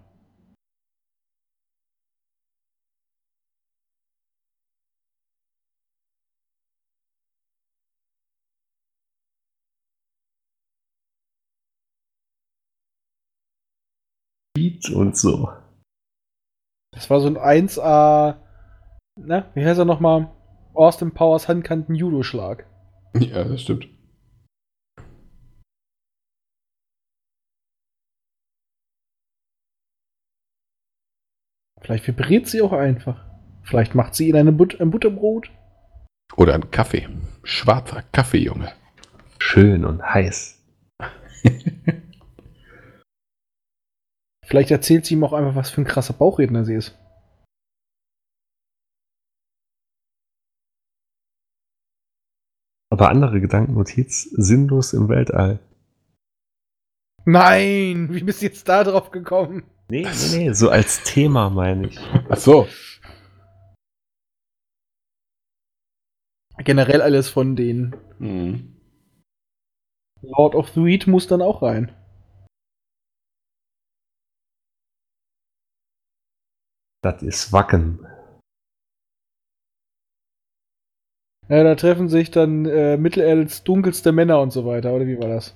S4: Beat und so.
S3: Das war so ein 1A, wie heißt er nochmal? Austin Powers Handkanten-Judo-Schlag.
S2: Ja, das stimmt.
S3: Vielleicht vibriert sie auch einfach. Vielleicht macht sie ihn ein Butterbrot.
S2: Oder ein Kaffee. Schwarzer Kaffee, Junge.
S4: Schön und heiß.
S3: Vielleicht erzählt sie ihm auch einfach, was für ein krasser Bauchredner sie ist.
S4: Aber andere Gedankennotiz, sinnlos im Weltall.
S3: Nein, wie bist du jetzt da drauf gekommen?
S4: Nee, so als Thema meine ich.
S2: Ach so.
S3: Generell alles von denen.
S2: Mhm.
S3: Lord of the Weed muss dann auch rein.
S4: Das ist Wacken.
S3: Ja, da treffen sich dann Mittelalters dunkelste Männer und so weiter, oder wie war das?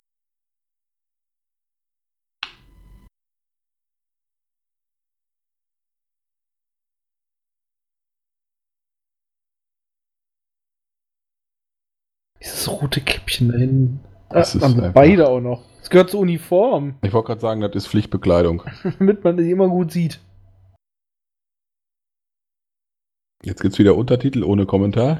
S3: Dieses rote Käppchen da hinten.
S2: Das ist
S3: Haben
S2: einfach-
S3: beide auch noch. Das gehört zur Uniform,
S2: Ich wollte gerade sagen, das ist Pflichtbekleidung.
S3: damit man die immer gut sieht.
S2: Jetzt gibt's wieder Untertitel ohne Kommentar.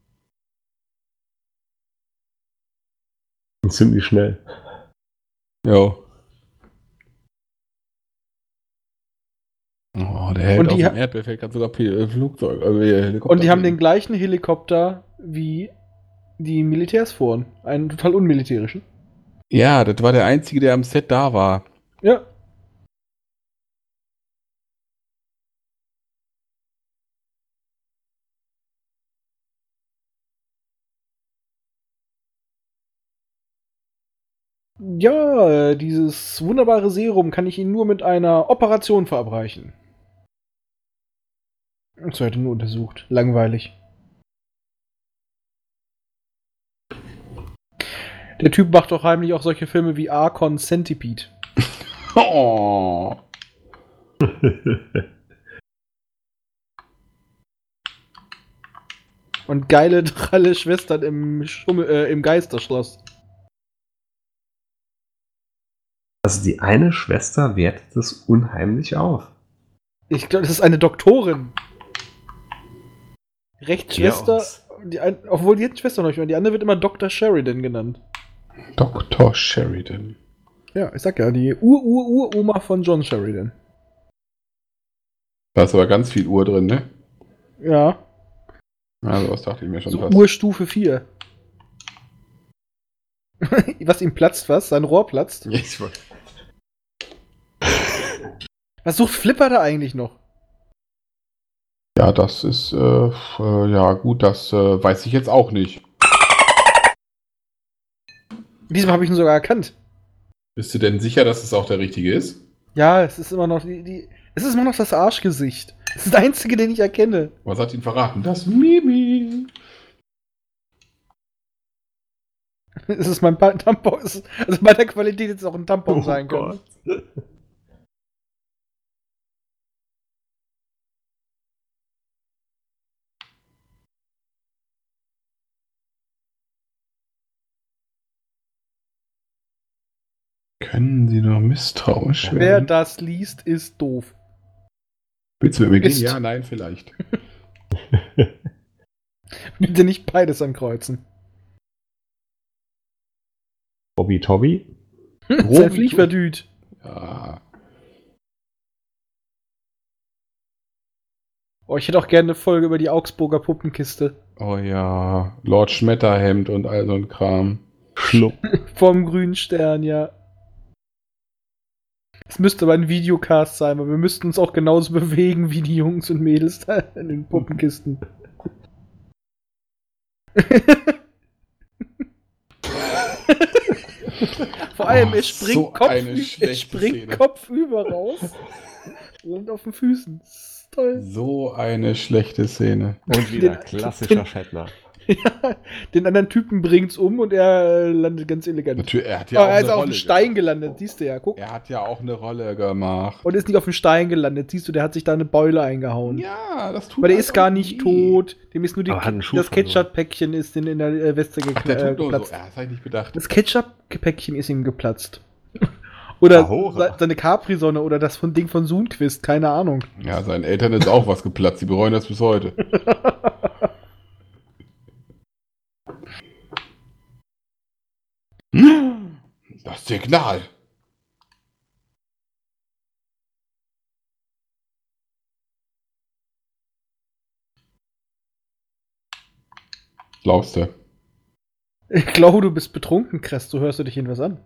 S4: Ziemlich schnell.
S2: Jo. Oh, der Held
S3: Und
S2: aus
S3: die
S2: dem
S3: ha-
S2: Erdbefehl kann sogar Flugzeug, Helikopter
S3: Und die haben den
S2: fliegen.
S3: gleichen Helikopter wie die Militärs fuhren. Einen total unmilitärischen.
S2: Ja, das war der Einzige, der am Set da war.
S3: Ja. Ja, dieses wunderbare Serum kann ich Ihnen nur mit einer Operation verabreichen. Das wird nur untersucht. Langweilig. Der Typ macht doch heimlich auch solche Filme wie Archon Centipede.
S2: Oh.
S3: Und geile, dralle Schwestern im Geisterschloss.
S4: Also die eine Schwester wertet es unheimlich auf.
S3: Ich glaube, das ist eine Doktorin. Rechtsschwester.
S4: Ja,
S3: Obwohl die hat Schwester noch nicht mehr. Die andere wird immer Dr. Sheridan genannt.
S2: Dr. Sheridan.
S3: Ja, ich sag ja, die Uroma von John Sheridan.
S2: Da ist aber ganz viel Uhr drin, ne?
S3: Ja.
S2: Also, das dachte ich mir schon
S3: So
S2: fast.
S3: Urstufe 4. Was ihm platzt, was? Sein Rohr platzt?
S2: Ich wollte-
S3: Was sucht Flipper da eigentlich noch?
S2: Ja, das ist, ja gut, das weiß ich jetzt auch nicht.
S3: Diesmal habe ich ihn sogar erkannt.
S2: Bist du denn sicher, dass es auch der richtige ist?
S3: Ja, es ist immer noch es ist immer noch das Arschgesicht. Das ist der einzige, den ich erkenne.
S2: Was hat ihn verraten? Das Mimi.
S3: Es ist mein Tampon. Also bei der Qualität jetzt auch ein Tampon sein können.
S2: Können Sie nur misstrauisch
S3: Wer
S2: werden?
S3: das liest, ist doof.
S2: Willst du mit mir gehen?
S3: Ist-
S2: Ja, nein, vielleicht.
S3: Bitte nicht beides ankreuzen.
S4: Bobby Tobby?
S3: Sein Fliegverdüt.
S2: Ja.
S3: Oh, ich hätte auch gerne eine Folge über die Augsburger Puppenkiste.
S2: Oh ja, Lord Schmetterhemd und all so ein Kram.
S4: Schluck.
S3: Vom grünen Stern, ja. Es müsste aber ein Videocast sein, weil wir müssten uns auch genauso bewegen wie die Jungs und Mädels da in den Puppenkisten. Vor allem, es springt,
S2: so
S3: es springt kopfüber raus und auf den Füßen. Das ist toll.
S2: So eine schlechte Szene.
S4: Und wieder klassischer Shatner.
S3: Ja, den anderen Typen bringt's um und er landet ganz elegant.
S2: Natürlich, er hat ja auch
S3: er ist
S2: eine
S3: auf
S2: Rolle
S3: dem Stein
S2: gemacht.
S3: gelandet, siehst du ja, guck.
S2: Er hat ja auch eine Rolle gemacht.
S3: Und ist nicht auf dem Stein gelandet, siehst du, der hat sich da eine Beule eingehauen.
S2: Ja, das tut
S3: Aber der
S2: halt
S3: ist gar
S2: auch
S3: nicht
S2: weh.
S3: tot, dem ist nur das Ketchup-Päckchen ist in der Weste
S2: Ach, der tut nur
S3: geplatzt.
S2: so. Ja, das hab ich nicht bedacht.
S3: Das Ketchup-Päckchen ist ihm geplatzt. Oder
S4: Ahora.
S3: seine Capri-Sonne oder das Ding von Soonquist, keine Ahnung.
S2: Ja, seinen Eltern ist auch was geplatzt. Die bereuen das bis heute. Das Signal. Glaubst du?
S3: Ich glaube, du bist betrunken, Kress, so hörst du dich irgendwas an.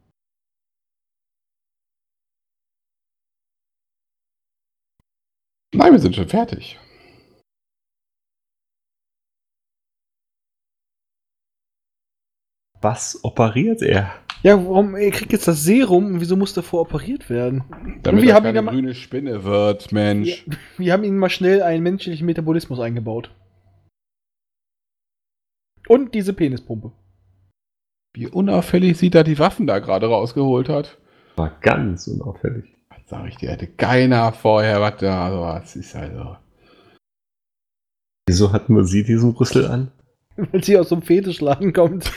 S2: Nein, wir sind schon fertig.
S4: Was operiert er?
S3: Ja, warum? Er kriegt jetzt das Serum und wieso muss davor operiert werden?
S2: Damit
S3: wir
S2: er
S3: haben
S2: keine
S3: ihn ja
S2: grüne Spinne wird, Mensch.
S3: Wir haben ihm mal schnell einen menschlichen Metabolismus eingebaut. Und diese Penispumpe.
S2: Wie unauffällig sie da die Waffen da gerade rausgeholt hat.
S4: War ganz unauffällig.
S2: Was sag ich dir, hätte keiner vorher was da. Also, was ist also.
S4: Wieso hat nur sie diesen Rüssel an?
S3: Weil sie aus so einem Fetischladen kommt.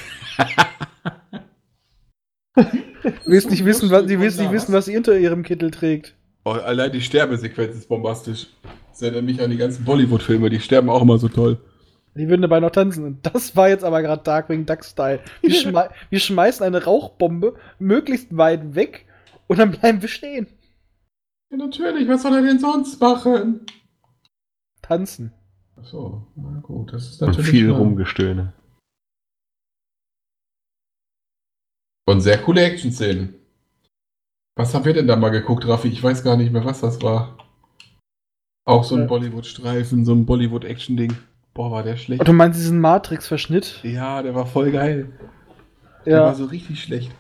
S3: Willst nicht wissen, was sie unter ihrem Kittel trägt.
S2: Oh, allein die Sterbesequenz ist bombastisch. Das erinnert mich an die ganzen Bollywood-Filme, die sterben auch immer so toll.
S3: Die würden dabei noch tanzen. Und das war jetzt aber gerade Darkwing Duck-Style. Wir schmeißen eine Rauchbombe möglichst weit weg und dann bleiben wir stehen.
S2: Ja, natürlich, was soll er denn sonst machen?
S3: Tanzen.
S2: Achso, na gut, das ist
S4: Und
S2: natürlich.
S4: viel Rumgestöhne.
S2: Und sehr coole Action-Szenen. Was haben wir denn da mal geguckt, Raffi? Ich weiß gar nicht mehr, was das war. Auch so ein Bollywood-Streifen, so ein Bollywood-Action-Ding. Boah, war der schlecht.
S3: Und du meinst diesen Matrix-Verschnitt?
S2: Ja, der war voll geil. Der
S3: Ja.
S2: war so richtig schlecht.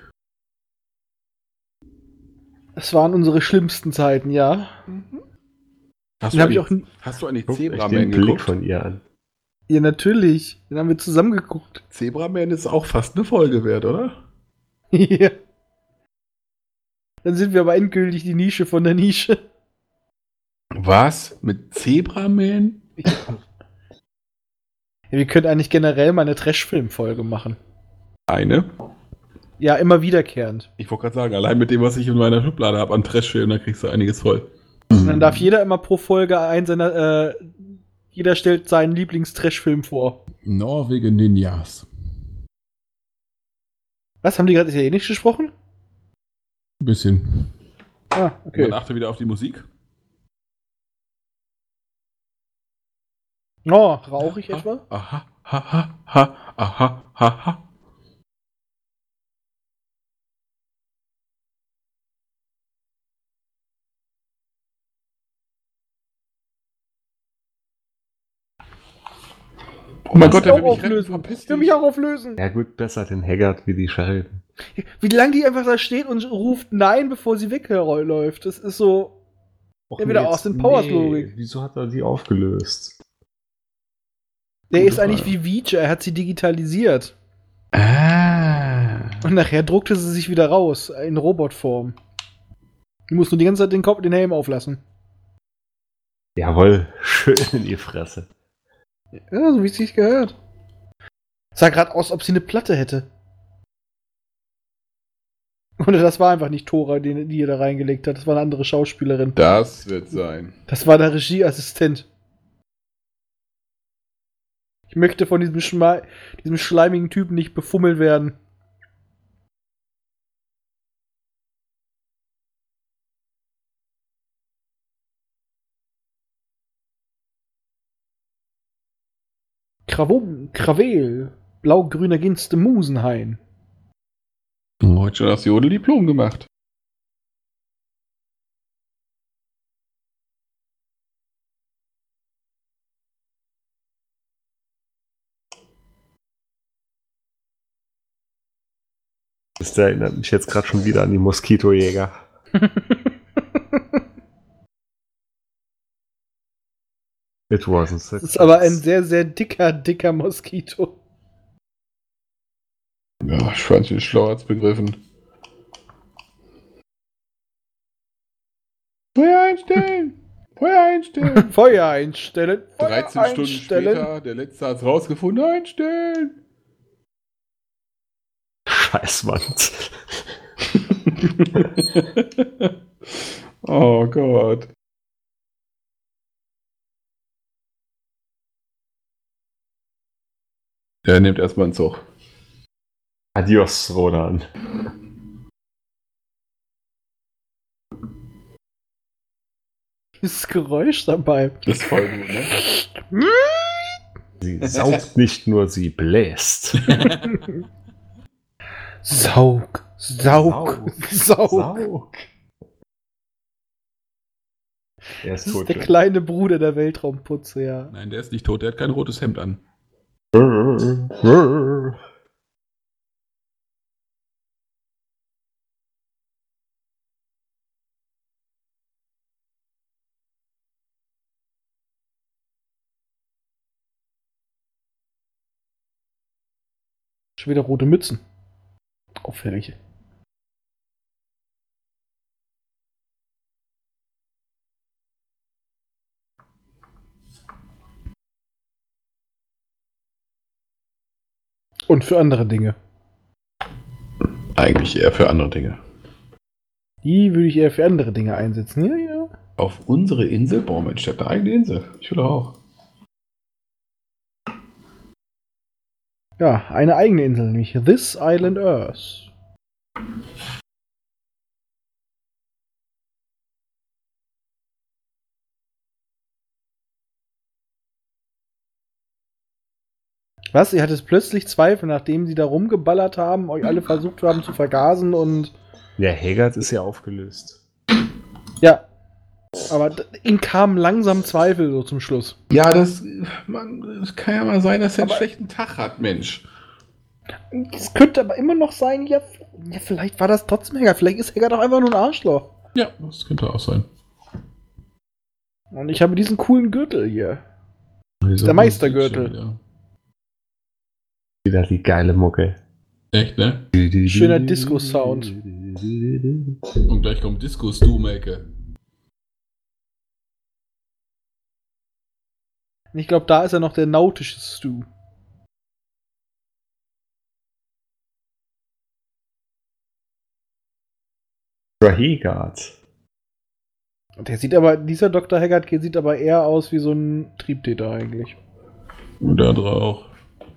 S3: Es waren unsere schlimmsten Zeiten, ja.
S2: Hast
S3: Den hab ich auch
S2: hast du eigentlich
S4: Guckt euch
S2: Zebraman
S4: den Blick
S2: geguckt?
S4: von ihr an.
S3: Ja, natürlich. Den haben wir zusammen geguckt.
S2: Zebraman ist auch fast eine Folge wert, oder?
S3: Ja. Dann sind wir aber endgültig die Nische von der Nische.
S2: Was? Mit Zebraman?
S3: Ja, wir können eigentlich generell mal eine Trash-Film-Folge machen.
S2: Eine?
S3: Ja, immer wiederkehrend.
S2: Ich wollte gerade sagen, allein mit dem, was ich in meiner Schublade habe an Trashfilmen, da kriegst du einiges voll.
S3: Und dann darf jeder immer pro Folge jeder stellt seinen Lieblings-Trash-Film vor.
S2: Norwegen Ninjas.
S3: Was, haben die gerade Italienisch gesprochen?
S2: Ein bisschen.
S3: Ah, okay.
S2: Und dann achte wieder auf die Musik.
S3: Oh, rauche ich etwa?
S2: Aha, ha, ha, ha, aha, ha, ha. Oh mein Gott, der will mich retten, verpiss
S3: Ich will mich
S2: dich.
S3: auch auflösen.
S4: Ja gut, besser den Haggard wie die Sheridan.
S3: Wie lange die einfach da steht und ruft Nein, bevor sie wegläuft. Das ist so.
S4: Och,
S3: Ja, wieder
S4: jetzt-
S3: Austin Powers Logik.
S4: Wieso hat er die aufgelöst?
S3: Der
S2: Gute
S3: ist eigentlich
S2: Frage.
S3: wie Vijay, er hat sie digitalisiert.
S2: Ah.
S3: Und nachher druckte sie sich wieder raus, in Robotform. Die muss nur die ganze Zeit den Helm auflassen.
S4: Jawohl, schön in die Fresse.
S3: Ja, so wie es sich gehört. Sah gerade aus, ob sie eine Platte hätte. Und das war einfach nicht Tora, die ihr da reingelegt hat. Das war eine andere Schauspielerin.
S2: Das wird sein.
S3: Das war der Regieassistent. Ich möchte von diesem schleimigen Typen nicht befummelt werden. Krawel. Blau-grüner Ginste Musenhain.
S2: Heute schon das Jodeldiplom gemacht.
S4: Das erinnert mich jetzt gerade schon wieder an die Moskitojäger. It wasn't success.
S3: Das ist aber ein sehr, sehr dicker Moskito.
S2: Ja, ich fand ihn schlauer als begriffen. Feuer einstellen! Feuer einstellen!
S3: Feuer einstellen!
S2: 13 Stunden später, der Letzte hat's rausgefunden. Einstellen!
S4: Scheißwand.
S2: Oh Gott. Der nimmt erstmal einen Zug.
S4: Adios, Rodan.
S3: Dieses Geräusch dabei.
S2: Das ist voll gut, ne?
S4: Sie saugt nicht nur, sie bläst.
S3: Saug.
S4: Er ist
S3: Das
S4: tot.
S3: ist der kleine Bruder der Weltraumputze, ja.
S2: Nein, der ist nicht tot, der hat kein rotes Hemd an.
S3: Schon wieder rote Mützen. Auffällig. Und für andere Dinge.
S2: Eigentlich eher für andere Dinge.
S3: Die würde ich eher für andere Dinge einsetzen. Ja, ja.
S2: Auf unsere Insel? Boah, Mensch, der hat eine eigene Insel. Ich will auch.
S3: Ja, eine eigene Insel, nämlich This Island Earth. Was? Ihr hattet plötzlich Zweifel, nachdem sie da rumgeballert haben, euch alle versucht haben zu vergasen und...
S4: Ja, Haggard ist ja aufgelöst.
S3: Ja. Aber ihm kamen langsam Zweifel so zum Schluss.
S2: Ja, das kann ja mal sein, dass er einen
S3: Aber-
S2: schlechten Tag hat, Mensch.
S3: Es könnte aber immer noch sein, ja, vielleicht war das trotzdem Haggard. Vielleicht ist Haggard doch einfach nur ein Arschloch.
S2: Ja, das könnte auch sein.
S3: Und ich habe diesen coolen Gürtel hier. Der Meistergürtel.
S4: Wieder die geile Mucke.
S2: Echt, ne?
S3: Schöner Disco-Sound.
S2: Und gleich kommt Disco-Stu-Make.
S3: Ich glaube, da ist ja noch der nautische Stu.
S4: Für Haggard.
S3: Der sieht aber, dieser Dr. Haggard sieht aber eher aus wie so ein Triebtäter eigentlich.
S2: Und der andere auch.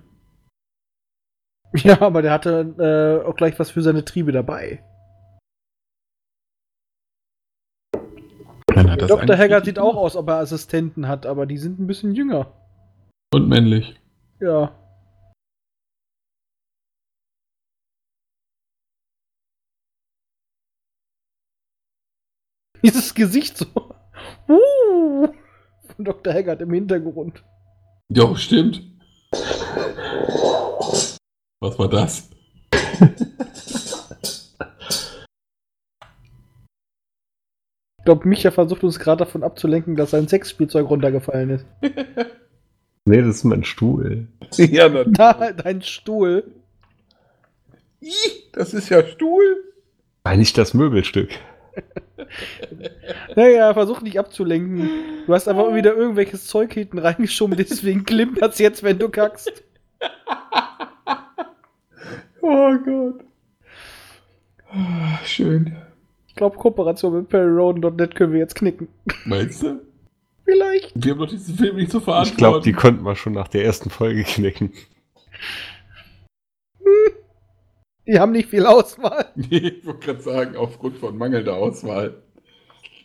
S3: Ja, aber der hatte auch gleich was für seine Triebe dabei.
S2: Dann hat das
S3: Dr.
S2: einen
S3: Haggard sieht
S2: Trieb
S3: auch aus, ob er Assistenten hat, aber die sind ein bisschen jünger.
S2: Und männlich.
S3: Ja. Dieses Gesicht so. Von Dr. Haggard im Hintergrund.
S2: Jo, stimmt. Was war das?
S3: Ich glaube, Micha versucht uns gerade davon abzulenken, dass sein Sexspielzeug runtergefallen ist.
S4: Nee, das ist mein Stuhl.
S2: Ja, natürlich.
S3: Da, dein Stuhl.
S2: Ih, das ist ja Stuhl.
S4: War nicht das Möbelstück.
S3: Naja, versuch nicht abzulenken. Du hast einfach wieder irgendwelches Zeug hinten reingeschoben, deswegen klimpert's jetzt, wenn du kackst.
S2: Oh Gott. Ah, schön.
S3: Ich glaube, Kooperation mit PerryRoden.net können wir jetzt knicken.
S2: Meinst du?
S3: Vielleicht.
S2: Wir haben doch diesen Film nicht zu verantworten.
S4: Ich glaube, die konnten wir schon nach der ersten Folge knicken.
S3: Die haben nicht viel Auswahl.
S2: Nee, ich wollte gerade sagen, aufgrund von mangelnder Auswahl.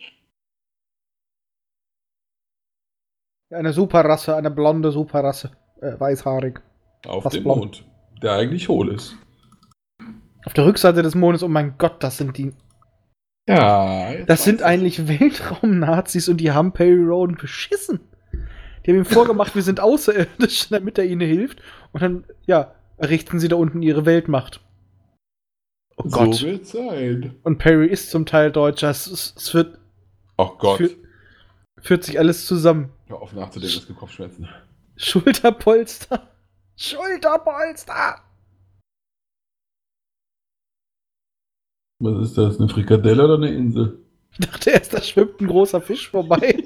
S3: Eine Superrasse, eine blonde Superrasse. weißhaarig.
S2: Auf
S3: Fast
S2: dem
S3: blond.
S2: Mond, der eigentlich hohl ist.
S3: Auf der Rückseite des Mondes, oh mein Gott, das sind die.
S2: Ja, jetzt
S3: Das
S2: weiß
S3: sind
S2: ich.
S3: eigentlich Weltraum-Nazis und die haben Perry Roden beschissen. Die haben ihm vorgemacht, wir sind außerirdisch, damit er ihnen hilft. Und dann, ja, errichten sie da unten ihre Weltmacht. Oh Gott.
S2: So wird's sein.
S3: Und Perry ist zum Teil Deutscher. Es wird,
S2: Ach Gott.
S3: führt sich alles zusammen.
S2: Hör auf nachzudenken, es gibt Kopfschmerzen.
S3: Schulterpolster. Schulterpolster!
S2: Was ist das, eine Frikadelle oder eine Insel?
S3: Ich dachte erst, da schwimmt ein großer Fisch vorbei.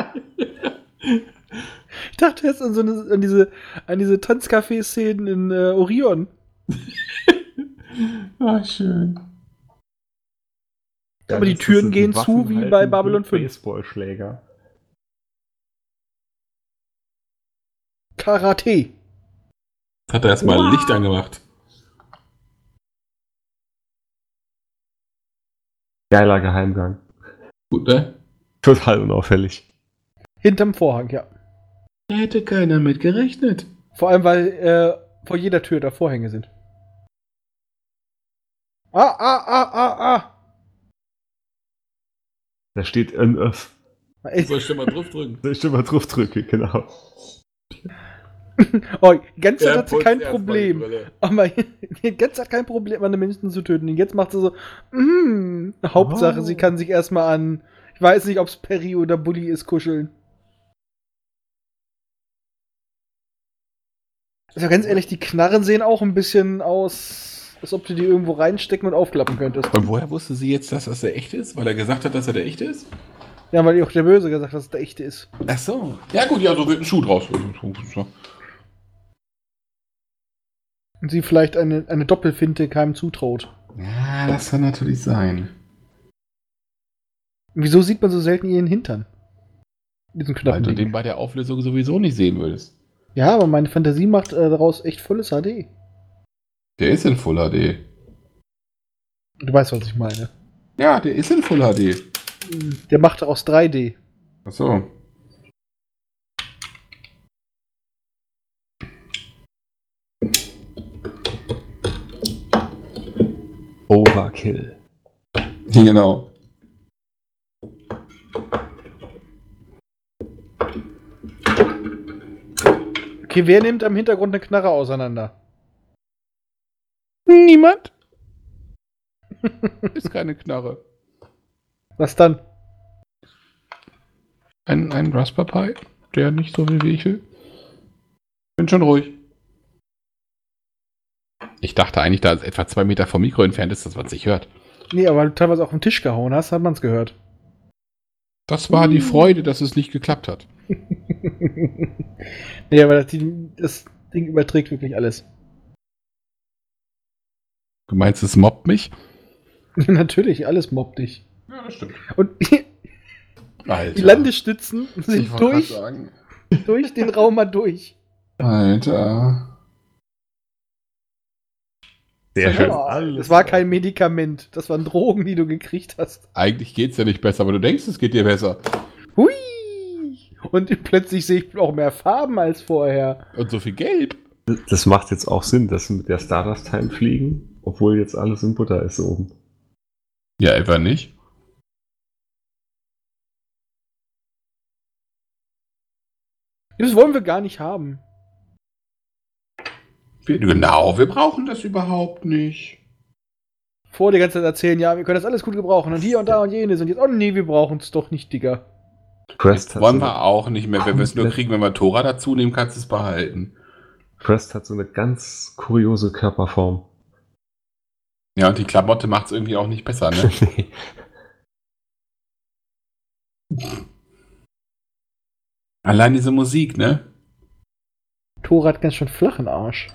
S3: Ich dachte erst an diese Tanzcafé-Szenen in Orion.
S2: Ah, schön.
S3: Aber die Türen gehen zu wie bei Babylon 5.
S4: Baseballschläger.
S3: Karate.
S2: Jetzt hat er erstmal Licht angemacht.
S4: Geiler Geheimgang.
S2: Gut, ne?
S4: Total unauffällig.
S3: Hinterm Vorhang, ja.
S2: Da hätte keiner mit gerechnet.
S3: Vor allem, weil vor jeder Tür da Vorhänge sind. Ah.
S4: Da steht NF.
S2: Soll ich schon mal drauf drücken?
S4: Soll ich schon mal drauf drücken, genau.
S3: Oh, die ganze Zeit
S2: Er
S3: hat sie
S2: putzt
S3: kein
S2: erst mal die
S3: Problem.
S2: Brille.
S3: Aber die ganze Zeit kein Problem, andere Menschen zu töten. Und jetzt macht sie so, Hauptsache, sie kann sich erstmal an, ich weiß nicht, ob es Perry oder Bully ist, kuscheln. Also ganz ehrlich, die Knarren sehen auch ein bisschen aus, als ob du die irgendwo reinstecken und aufklappen könntest.
S2: Und woher wusste sie jetzt, dass das der echte ist? Weil er gesagt hat, dass er der echte ist?
S3: Ja, weil auch der Böse gesagt hat, dass es der echte ist.
S2: Ach so. Ja gut, ja, so wird ein Schuh draus.
S3: Und sie vielleicht eine Doppelfinte keinem zutraut.
S2: Ja, das kann natürlich sein.
S3: Und wieso sieht man so selten ihren Hintern? Diesen
S2: Weil
S3: knappen
S2: du
S3: Ding.
S2: den bei der Auflösung sowieso nicht sehen würdest.
S3: Ja, aber meine Fantasie macht daraus echt volles HD.
S2: Der ist in Full HD.
S3: Du weißt, was ich meine.
S2: Ja, der ist in Full HD.
S3: Der macht daraus 3D.
S2: Ach so.
S4: Overkill.
S2: Genau.
S3: Okay, wer nimmt am Hintergrund eine Knarre auseinander?
S2: Niemand? Ist keine Knarre.
S3: Was dann?
S2: Ein Raspberry Pi, der nicht so will, wie ich will. Bin schon ruhig. Ich dachte eigentlich, da es etwa 2 Meter vom Mikro entfernt ist, dass man es nicht hört.
S3: Nee, aber weil du teilweise auf den Tisch gehauen hast, hat man es gehört.
S2: Das war die Freude, dass es nicht geklappt hat.
S3: Nee, aber das Ding überträgt wirklich alles.
S2: Du meinst, es mobbt mich?
S3: Natürlich, alles mobbt dich.
S2: Ja, das stimmt.
S3: Und
S2: Alter.
S3: die Landestützen
S2: Ich
S3: sind
S2: wollte
S3: durch
S2: grad sagen.
S3: durch den Raum mal durch.
S2: Alter.
S4: Sehr schön.
S3: Ja, das war kein Medikament. Das waren Drogen, die du gekriegt hast.
S2: Eigentlich geht's ja nicht besser, aber du denkst, es geht dir besser.
S3: Hui! Und plötzlich sehe ich auch mehr Farben als vorher.
S2: Und so viel Gelb.
S4: Das macht jetzt auch Sinn, dass sie mit der Stardust Time fliegen, obwohl jetzt alles in Butter ist oben.
S2: Ja, etwa nicht.
S3: Das wollen wir gar nicht haben.
S2: Genau, wir brauchen das überhaupt nicht.
S3: Vor die ganze Zeit erzählen, ja, wir können das alles gut gebrauchen und hier und da und jenes und jetzt, oh nee, wir brauchen es doch nicht, Digga.
S4: Crest
S2: Das
S4: hat,
S2: wollen
S4: so
S2: wir auch nicht mehr. Wenn wir es nur
S4: komplett-
S2: kriegen, wenn wir Tora dazu nehmen, kannst du es behalten.
S4: Crest hat so eine ganz kuriose Körperform.
S2: Ja, und die Klamotte macht es irgendwie auch nicht besser, ne? Allein diese Musik, ne?
S3: Thor hat ganz schön flachen Arsch.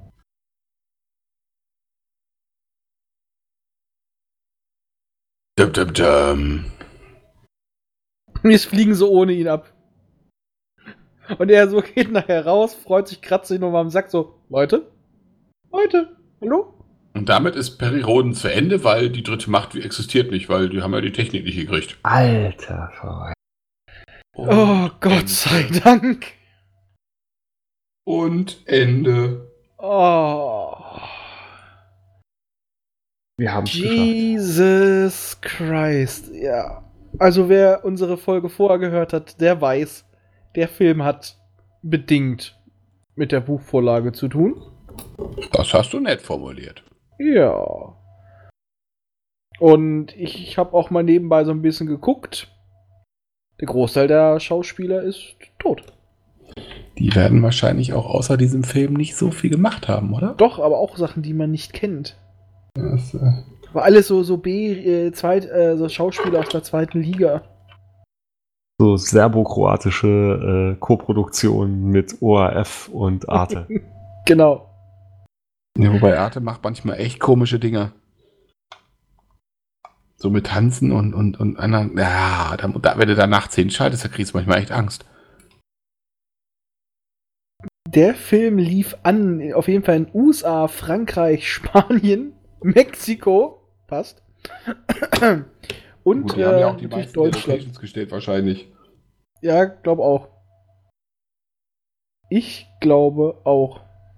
S2: Dum, dum, dum.
S3: Wir fliegen so ohne ihn ab. Und er so geht nachher raus, freut sich, kratzt sich nochmal am Sack, so, Leute? Hallo?
S2: Und damit ist Periroden zu Ende, weil die dritte Macht existiert nicht, weil die haben ja die Technik nicht gekriegt.
S4: Alter Verweis.
S3: Oh, Gott sei Dank.
S2: Und Ende.
S3: Oh.
S4: Wir haben es geschafft.
S3: Jesus Christ. Ja. Also wer unsere Folge vorher gehört hat, der weiß, der Film hat bedingt mit der Buchvorlage zu tun.
S2: Das hast du nett formuliert.
S3: Ja. Und ich habe auch mal nebenbei so ein bisschen geguckt. Der Großteil der Schauspieler ist tot.
S2: Die werden wahrscheinlich auch außer diesem Film nicht so viel gemacht haben, oder?
S3: Doch, aber auch Sachen, die man nicht kennt.
S2: Das,
S3: War alles so so Schauspieler aus der zweiten Liga.
S4: So serbokroatische Koproduktionen mit ORF und Arte.
S3: Genau.
S2: ja, wobei Arte macht manchmal echt komische Dinge. So mit Tanzen und einer. Ja, wenn du da nachts hinschaltest, da kriegst du manchmal echt Angst.
S3: Der Film lief an, auf jeden Fall in USA, Frankreich, Spanien, Mexiko, passt. Und
S2: Gut, die haben ja auch die
S3: natürlich
S2: meisten Locations gestellt, wahrscheinlich.
S3: Ja, glaube auch. Ich glaube auch.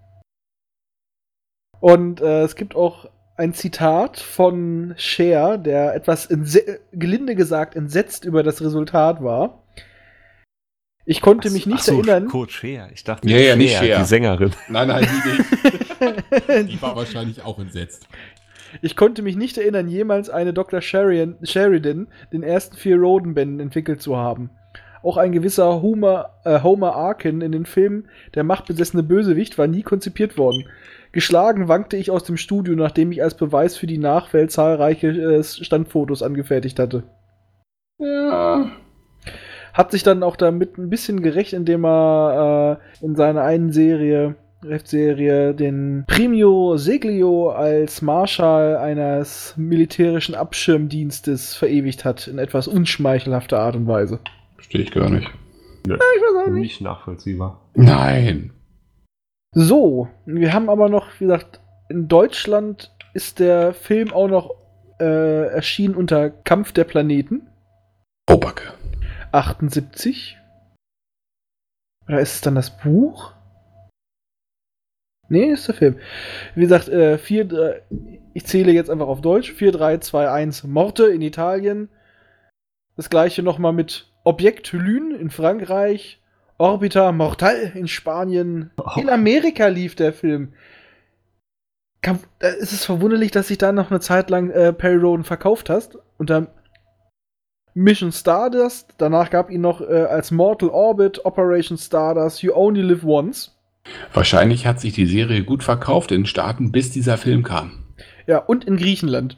S3: Und es gibt auch ein Zitat von Cher, der etwas gelinde gesagt entsetzt über das Resultat war. Ich konnte mich nicht erinnern.
S4: Kurt Cher. Ich dachte,
S2: Ja, nicht Cher.
S4: Die Sängerin.
S2: Nein, die nicht. Die war wahrscheinlich auch entsetzt.
S3: Ich konnte mich nicht erinnern, jemals eine Dr. Sheridan den ersten 4 Roden-Bänden entwickelt zu haben. Auch ein gewisser Homer Arkin in den Filmen Der machtbesessene Bösewicht war nie konzipiert worden. Geschlagen wankte ich aus dem Studio, nachdem ich als Beweis für die Nachwelt zahlreiche Standfotos angefertigt hatte.
S2: Ja.
S3: Hat sich dann auch damit ein bisschen gerecht, indem er in seiner einen Serie den Primio Seglio als Marschall eines militärischen Abschirmdienstes verewigt hat, in etwas unschmeichelhafter Art und Weise.
S2: Verstehe ich gar nicht.
S4: Ja,
S3: ich weiß auch
S4: nicht nachvollziehbar.
S2: Nein.
S3: So, wir haben aber noch, wie gesagt, in Deutschland ist der Film auch noch erschienen unter Kampf der Planeten.
S2: Oh, Backe.
S3: 78. Oder ist es dann das Buch? Nee, ist der Film. Wie gesagt, ich zähle jetzt einfach auf Deutsch. 4, 3, 2, 1, Morte in Italien. Das gleiche nochmal mit Objekt Lune in Frankreich. Orbita Mortal in Spanien.
S4: Oh.
S3: In Amerika lief der Film. Es ist verwunderlich, dass sich da noch eine Zeit lang Perry Roden verkauft hast. Unter Mission Stardust. Danach gab ihn noch als Mortal Orbit, Operation Stardust, You Only Live Once.
S2: Wahrscheinlich hat sich die Serie gut verkauft in den Staaten, bis dieser Film kam.
S3: Ja, und in Griechenland.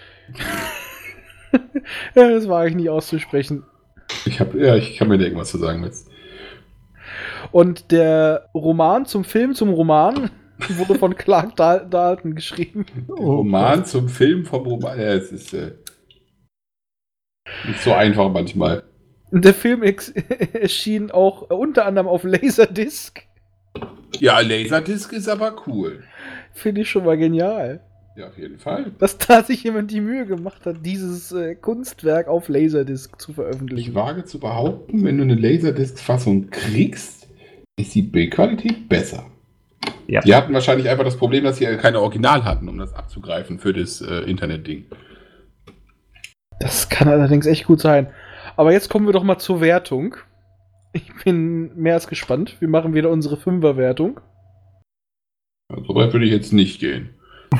S3: Ja, das war eigentlich nicht auszusprechen.
S2: Ich kann mir denken, was zu sagen willst.
S3: Und der Roman zum Film zum Roman wurde von Clark Dalton geschrieben.
S2: Roman zum Film vom Roman. Ja, es ist nicht so einfach manchmal.
S3: Und der Film erschien auch unter anderem auf Laserdisc.
S2: Ja, Laserdisc ist aber cool.
S3: Finde ich schon mal genial.
S2: Ja, auf jeden Fall.
S3: Dass da sich jemand die Mühe gemacht hat, dieses Kunstwerk auf Laserdisc zu
S2: Ich
S3: veröffentlichen.
S2: wage zu behaupten, wenn du eine Laserdisc-Fassung kriegst, ist die Bildqualität besser.
S4: Ja.
S2: Die hatten wahrscheinlich einfach das Problem, dass sie keine Original hatten, um das abzugreifen für das Internet-Ding.
S3: Das kann allerdings echt gut sein. Aber jetzt kommen wir doch mal zur Wertung. Ich bin mehr als gespannt. Wir machen wieder unsere 5er-Wertung.
S2: Ja, so weit würde ich jetzt nicht gehen.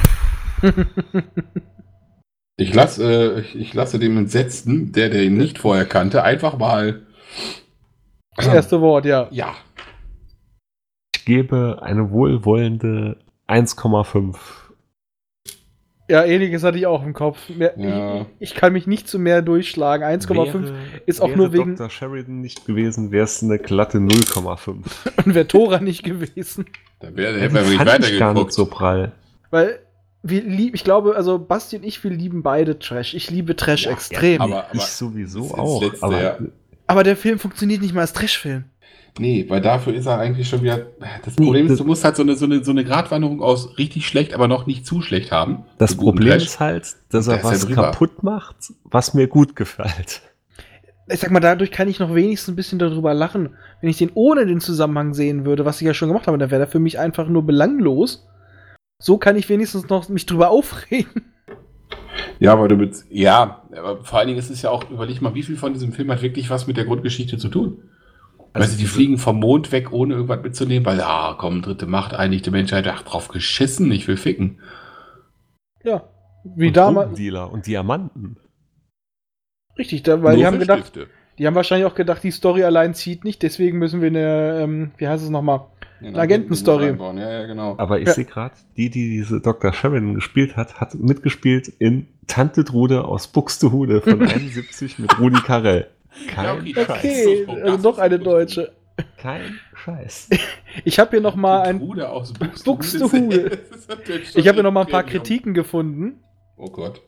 S2: Ich lasse dem Entsetzten, der ihn nicht vorher kannte, einfach mal
S3: Das erste Wort, ja.
S2: Ja.
S4: Ich gebe eine wohlwollende 1,5.
S3: Ja, ähnliches hatte ich auch im Kopf.
S2: Ja.
S3: Ich kann mich nicht zu mehr durchschlagen. 1,5 ist auch nur wegen.
S4: Dr. Sheridan nicht gewesen, wäre es eine glatte 0,5.
S3: Und wäre Tora nicht gewesen.
S2: Da hätten wir nicht
S4: fand ich gar nicht
S2: weitergeguckt.
S4: so prall.
S3: Weil ich glaube, also Basti und ich, wir lieben beide Trash. Ich liebe Trash extrem.
S2: aber
S4: Ich sowieso
S2: das
S4: auch.
S2: Letzte,
S4: Aber
S2: ja.
S3: Aber der Film funktioniert nicht mal als Trash-Film.
S2: Nee, weil dafür ist er eigentlich schon wieder. Das Problem ist, du musst halt so eine Gratwanderung aus richtig schlecht, aber noch nicht zu schlecht haben.
S4: das Problem ist halt, dass er
S2: Der ist
S4: was
S2: ja drüber.
S4: kaputt macht, was mir gut gefällt.
S3: ich sag mal, dadurch kann ich noch wenigstens ein bisschen darüber lachen. Wenn ich den ohne den Zusammenhang sehen würde, was ich ja schon gemacht habe, dann wäre der für mich einfach nur belanglos. So kann ich wenigstens noch mich drüber aufregen.
S2: Ja, aber aber vor allen Dingen ist es ja auch, überleg mal, wie viel von diesem Film hat wirklich was mit der Grundgeschichte zu tun? Also die fliegen vom Mond weg, ohne irgendwas mitzunehmen, weil, komm, dritte Macht, einigte Menschheit, drauf geschissen, ich will ficken.
S3: Ja, wie
S4: und
S3: damals.
S4: Dealer und Diamanten.
S3: Richtig, weil
S2: Nur
S3: die
S2: für
S3: haben
S2: Stifte.
S3: die haben wahrscheinlich auch gedacht, die Story allein zieht nicht, deswegen müssen wir eine, wie heißt es nochmal? Eine Agentenstory.
S2: Ja, genau.
S4: Aber ich sehe gerade, die diese Dr. Sheridan gespielt hat mitgespielt in Tante Trude aus Buxtehude von 71 mit Rudi Carrell. Kein Scheiß.
S3: Okay, also doch eine Deutsche.
S4: Kein Scheiß.
S3: Ich habe hier noch mal ein
S2: Trude aus
S3: Buxtehude. Ich habe hier noch mal ein paar Kritiken gefunden.
S2: Oh Gott.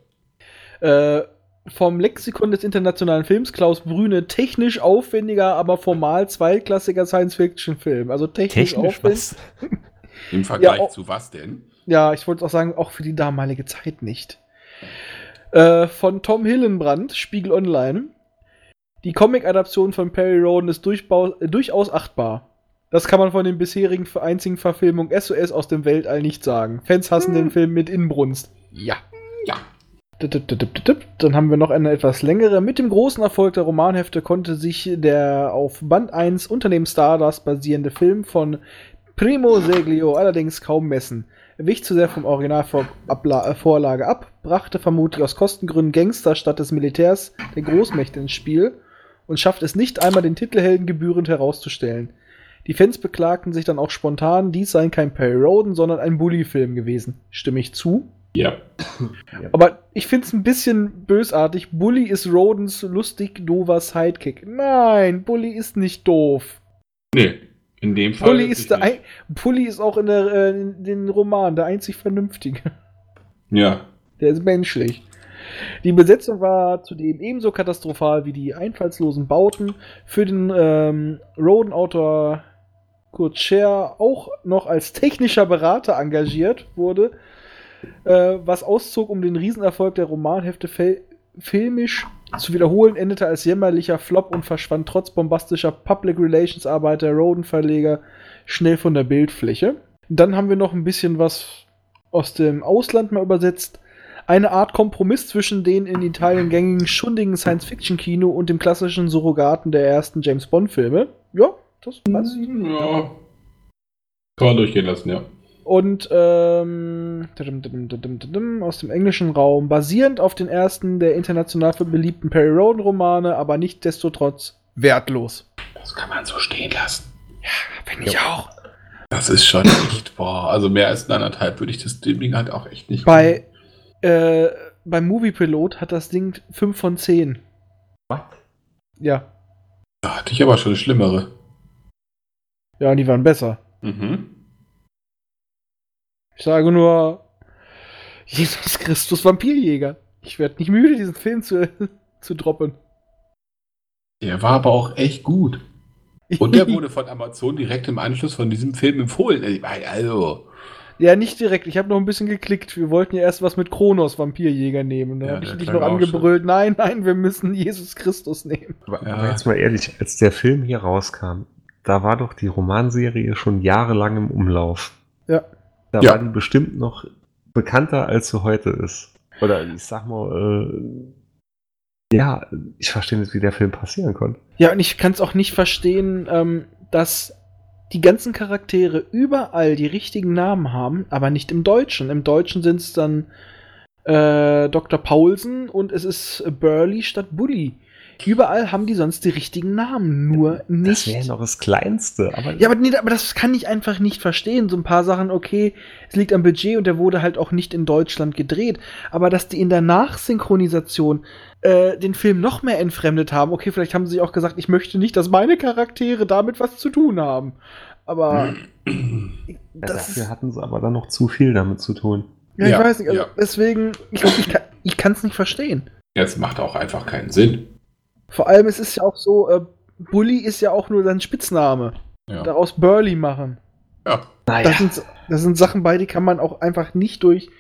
S3: Vom Lexikon des internationalen Films Klaus Brüne, technisch aufwendiger, aber formal zweitklassiger Science-Fiction-Film. Also technisch aufwendig.
S4: Was?
S2: Im Vergleich
S3: Ja,
S2: zu was denn?
S3: Ja, ich wollte auch sagen, auch für die damalige Zeit nicht. Von Tom Hillenbrand, Spiegel Online. Die Comic-Adaption von Perry Rhodan ist durchaus achtbar. Das kann man von den bisherigen einzigen Verfilmungen SOS aus dem Weltall nicht sagen. Fans hassen den Film mit Inbrunst. Ja.
S2: Ja.
S3: Dann haben wir noch eine etwas längere. Mit dem großen Erfolg der Romanhefte konnte sich der auf Band 1 Unternehmen Stardust basierende Film von Primo Seglio allerdings kaum messen. Er wich zu sehr vom Originalvorlage ab, brachte vermutlich aus Kostengründen Gangster statt des Militärs der Großmächte ins Spiel und schafft es nicht einmal, den Titelhelden gebührend herauszustellen. Die Fans beklagten sich dann auch spontan, dies sei kein Perry Rhodan, sondern ein Bully-Film gewesen. Stimme ich zu?
S2: Ja.
S3: Aber ich finde es ein bisschen bösartig. Bully ist Rhodans lustig doofer Sidekick. Nein, Bully ist nicht doof.
S2: Nee, in dem Fall.
S3: Bully ist auch in den Romanen der einzig Vernünftige.
S2: Ja.
S3: Der ist menschlich. Die Besetzung war zudem ebenso katastrophal wie die einfallslosen Bauten. Für den Rhodan-Autor Kurt Scher auch noch als technischer Berater engagiert wurde, was auszog, um den Riesenerfolg der Romanhefte filmisch zu wiederholen, endete als jämmerlicher Flop und verschwand trotz bombastischer Public Relations Arbeit der Rhodan-Verleger schnell von der Bildfläche. Dann haben wir noch ein bisschen was aus dem Ausland mal übersetzt. Eine Art Kompromiss zwischen den in Italien gängigen schundigen Science-Fiction-Kino und dem klassischen Surrogaten der ersten James-Bond-Filme. Ja, das passt.
S2: Ja. Kann man durchgehen lassen, ja.
S3: Und aus dem englischen Raum, basierend auf den ersten der international beliebten Perry Rhodan-Romane, aber nichtsdestotrotz wertlos.
S2: Das kann man so stehen lassen.
S3: Ja, finde ich auch.
S2: Das ist schon echt, also mehr als 1,5 würde ich das Ding halt auch echt nicht
S3: beim Moviepilot hat das Ding 5 von 10.
S4: Was?
S3: Ja.
S2: Da hatte ich aber schon schlimmere.
S3: Ja, und die waren besser.
S2: Mhm.
S3: Ich sage nur, Jesus Christus Vampirjäger. Ich werde nicht müde, diesen Film zu droppen.
S2: Der war aber auch echt gut. Und der wurde von Amazon direkt im Anschluss von diesem Film empfohlen. Also.
S3: Ja, nicht direkt. Ich habe noch ein bisschen geklickt. Wir wollten ja erst was mit Kronos Vampirjäger nehmen. Da habe ich dich noch angebrüllt. Nein, wir müssen Jesus Christus nehmen.
S4: Aber jetzt mal ehrlich, als der Film hier rauskam, da war doch die Romanserie schon jahrelang im Umlauf.
S3: Ja.
S4: Da war die bestimmt noch bekannter, als sie heute ist. Oder ich sag mal, ich verstehe nicht, wie der Film passieren konnte.
S3: Ja, und ich kann es auch nicht verstehen, dass die ganzen Charaktere überall die richtigen Namen haben, aber nicht im Deutschen. Im Deutschen sind es dann Dr. Paulsen und es ist Burley statt Bully. Überall haben die sonst die richtigen Namen, nur nicht.
S4: Das wäre noch das Kleinste. Aber
S3: das kann ich einfach nicht verstehen. So ein paar Sachen, okay, es liegt am Budget und der wurde halt auch nicht in Deutschland gedreht. Aber dass die in der Nachsynchronisation den Film noch mehr entfremdet haben, okay, vielleicht haben sie auch gesagt, ich möchte nicht, dass meine Charaktere damit was zu tun haben. Aber
S4: dafür hatten sie aber dann noch zu viel damit zu tun.
S3: Ja, ich weiß nicht, also deswegen, ich kann es nicht verstehen.
S2: Das macht auch einfach keinen Sinn.
S3: Vor allem, es ist ja auch so, Bully ist ja auch nur sein Spitzname. Ja. Daraus Burley machen.
S2: Ja.
S3: Da sind Sachen bei, die kann man auch einfach nicht durch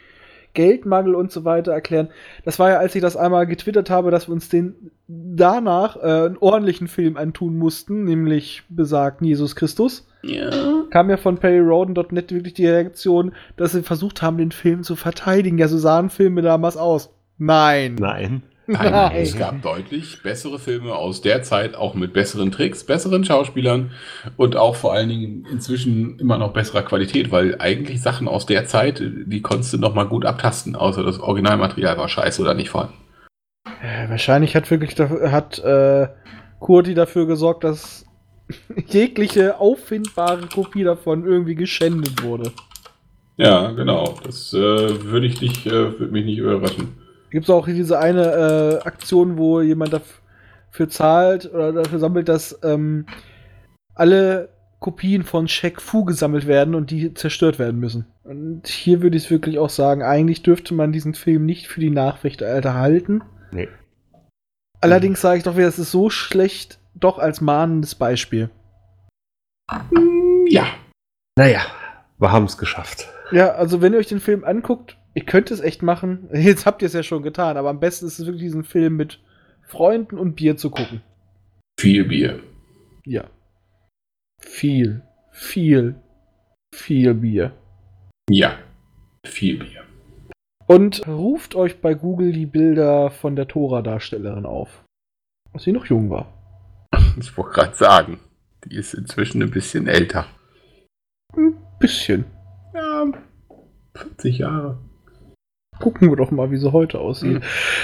S3: Geldmangel und so weiter erklären. Das war ja, als ich das einmal getwittert habe, dass wir uns den danach einen ordentlichen Film antun mussten, nämlich besagten Jesus Christus.
S2: Ja.
S3: Kam ja von PerryRoden.net wirklich die Reaktion, dass sie versucht haben, den Film zu verteidigen. Ja, so sahen Filme damals aus. Nein.
S4: Nein.
S2: Nein, es gab deutlich bessere Filme aus der Zeit, auch mit besseren Tricks, besseren Schauspielern und auch vor allen Dingen inzwischen immer noch besserer Qualität, weil eigentlich Sachen aus der Zeit, die konntest du noch mal gut abtasten, außer das Originalmaterial war scheiße oder nicht vorhanden.
S3: Wahrscheinlich hat Kurti dafür gesorgt, dass jegliche auffindbare Kopie davon irgendwie geschändet wurde.
S2: Ja, genau. Das würde mich nicht überraschen.
S3: Gibt es auch diese eine Aktion, wo jemand dafür zahlt oder dafür sammelt, dass alle Kopien von Shaq Fu gesammelt werden und die zerstört werden müssen. Und hier würde ich es wirklich auch sagen, eigentlich dürfte man diesen Film nicht für die Nachwelt erhalten.
S4: Nee.
S3: Allerdings sage ich doch wieder, es ist so schlecht, doch als mahnendes Beispiel.
S2: Ja.
S4: Naja, wir haben es geschafft.
S3: Ja, also wenn ihr euch den Film anguckt, ihr könnt es echt machen. Jetzt habt ihr es ja schon getan, aber am besten ist es wirklich, diesen Film mit Freunden und Bier zu gucken.
S2: Viel Bier.
S3: Ja. Viel Bier.
S2: Ja. Viel Bier.
S3: Und ruft euch bei Google die Bilder von der Tora-Darstellerin auf. Als sie noch jung war.
S2: Ich wollte gerade sagen, die ist inzwischen ein bisschen älter.
S3: Ein bisschen.
S2: Ja, 40 Jahre.
S3: Gucken wir doch mal, wie sie heute aussieht.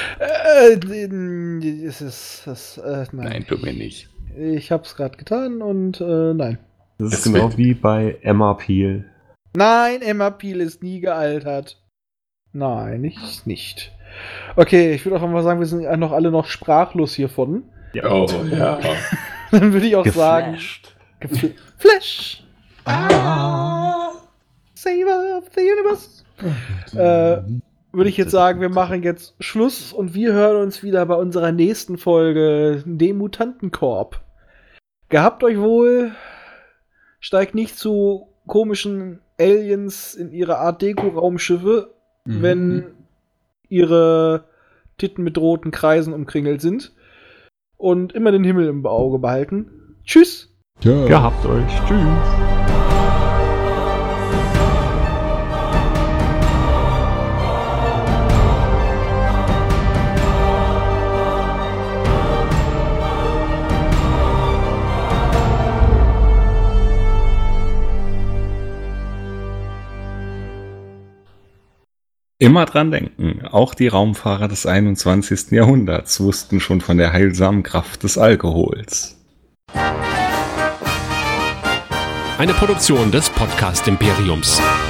S2: Nein, tut mir nicht.
S3: Ich hab's gerade getan und nein.
S4: Das ist genau wie bei Emma Peel.
S3: Nein, Emma Peel ist nie gealtert. Nein, nicht. Okay, ich würde auch mal sagen, wir sind noch alle noch sprachlos hiervon.
S4: Ja.
S2: Oh, ja.
S3: Dann würde ich auch
S4: Geflasht.
S3: sagen... Flash! Saver of the Universe! Würde ich jetzt sagen, wir machen jetzt Schluss und wir hören uns wieder bei unserer nächsten Folge, dem Mutantenkorb. Gehabt euch wohl, steigt nicht zu komischen Aliens in ihre Art Deko-Raumschiffe, wenn ihre Titten mit roten Kreisen umkringelt sind. Und immer den Himmel im Auge behalten. Tschüss!
S2: Ja.
S4: Gehabt euch. Tschüss.
S1: Immer dran denken, auch die Raumfahrer des 21. Jahrhunderts wussten schon von der heilsamen Kraft des Alkohols.
S5: Eine Produktion des Podcast Imperiums.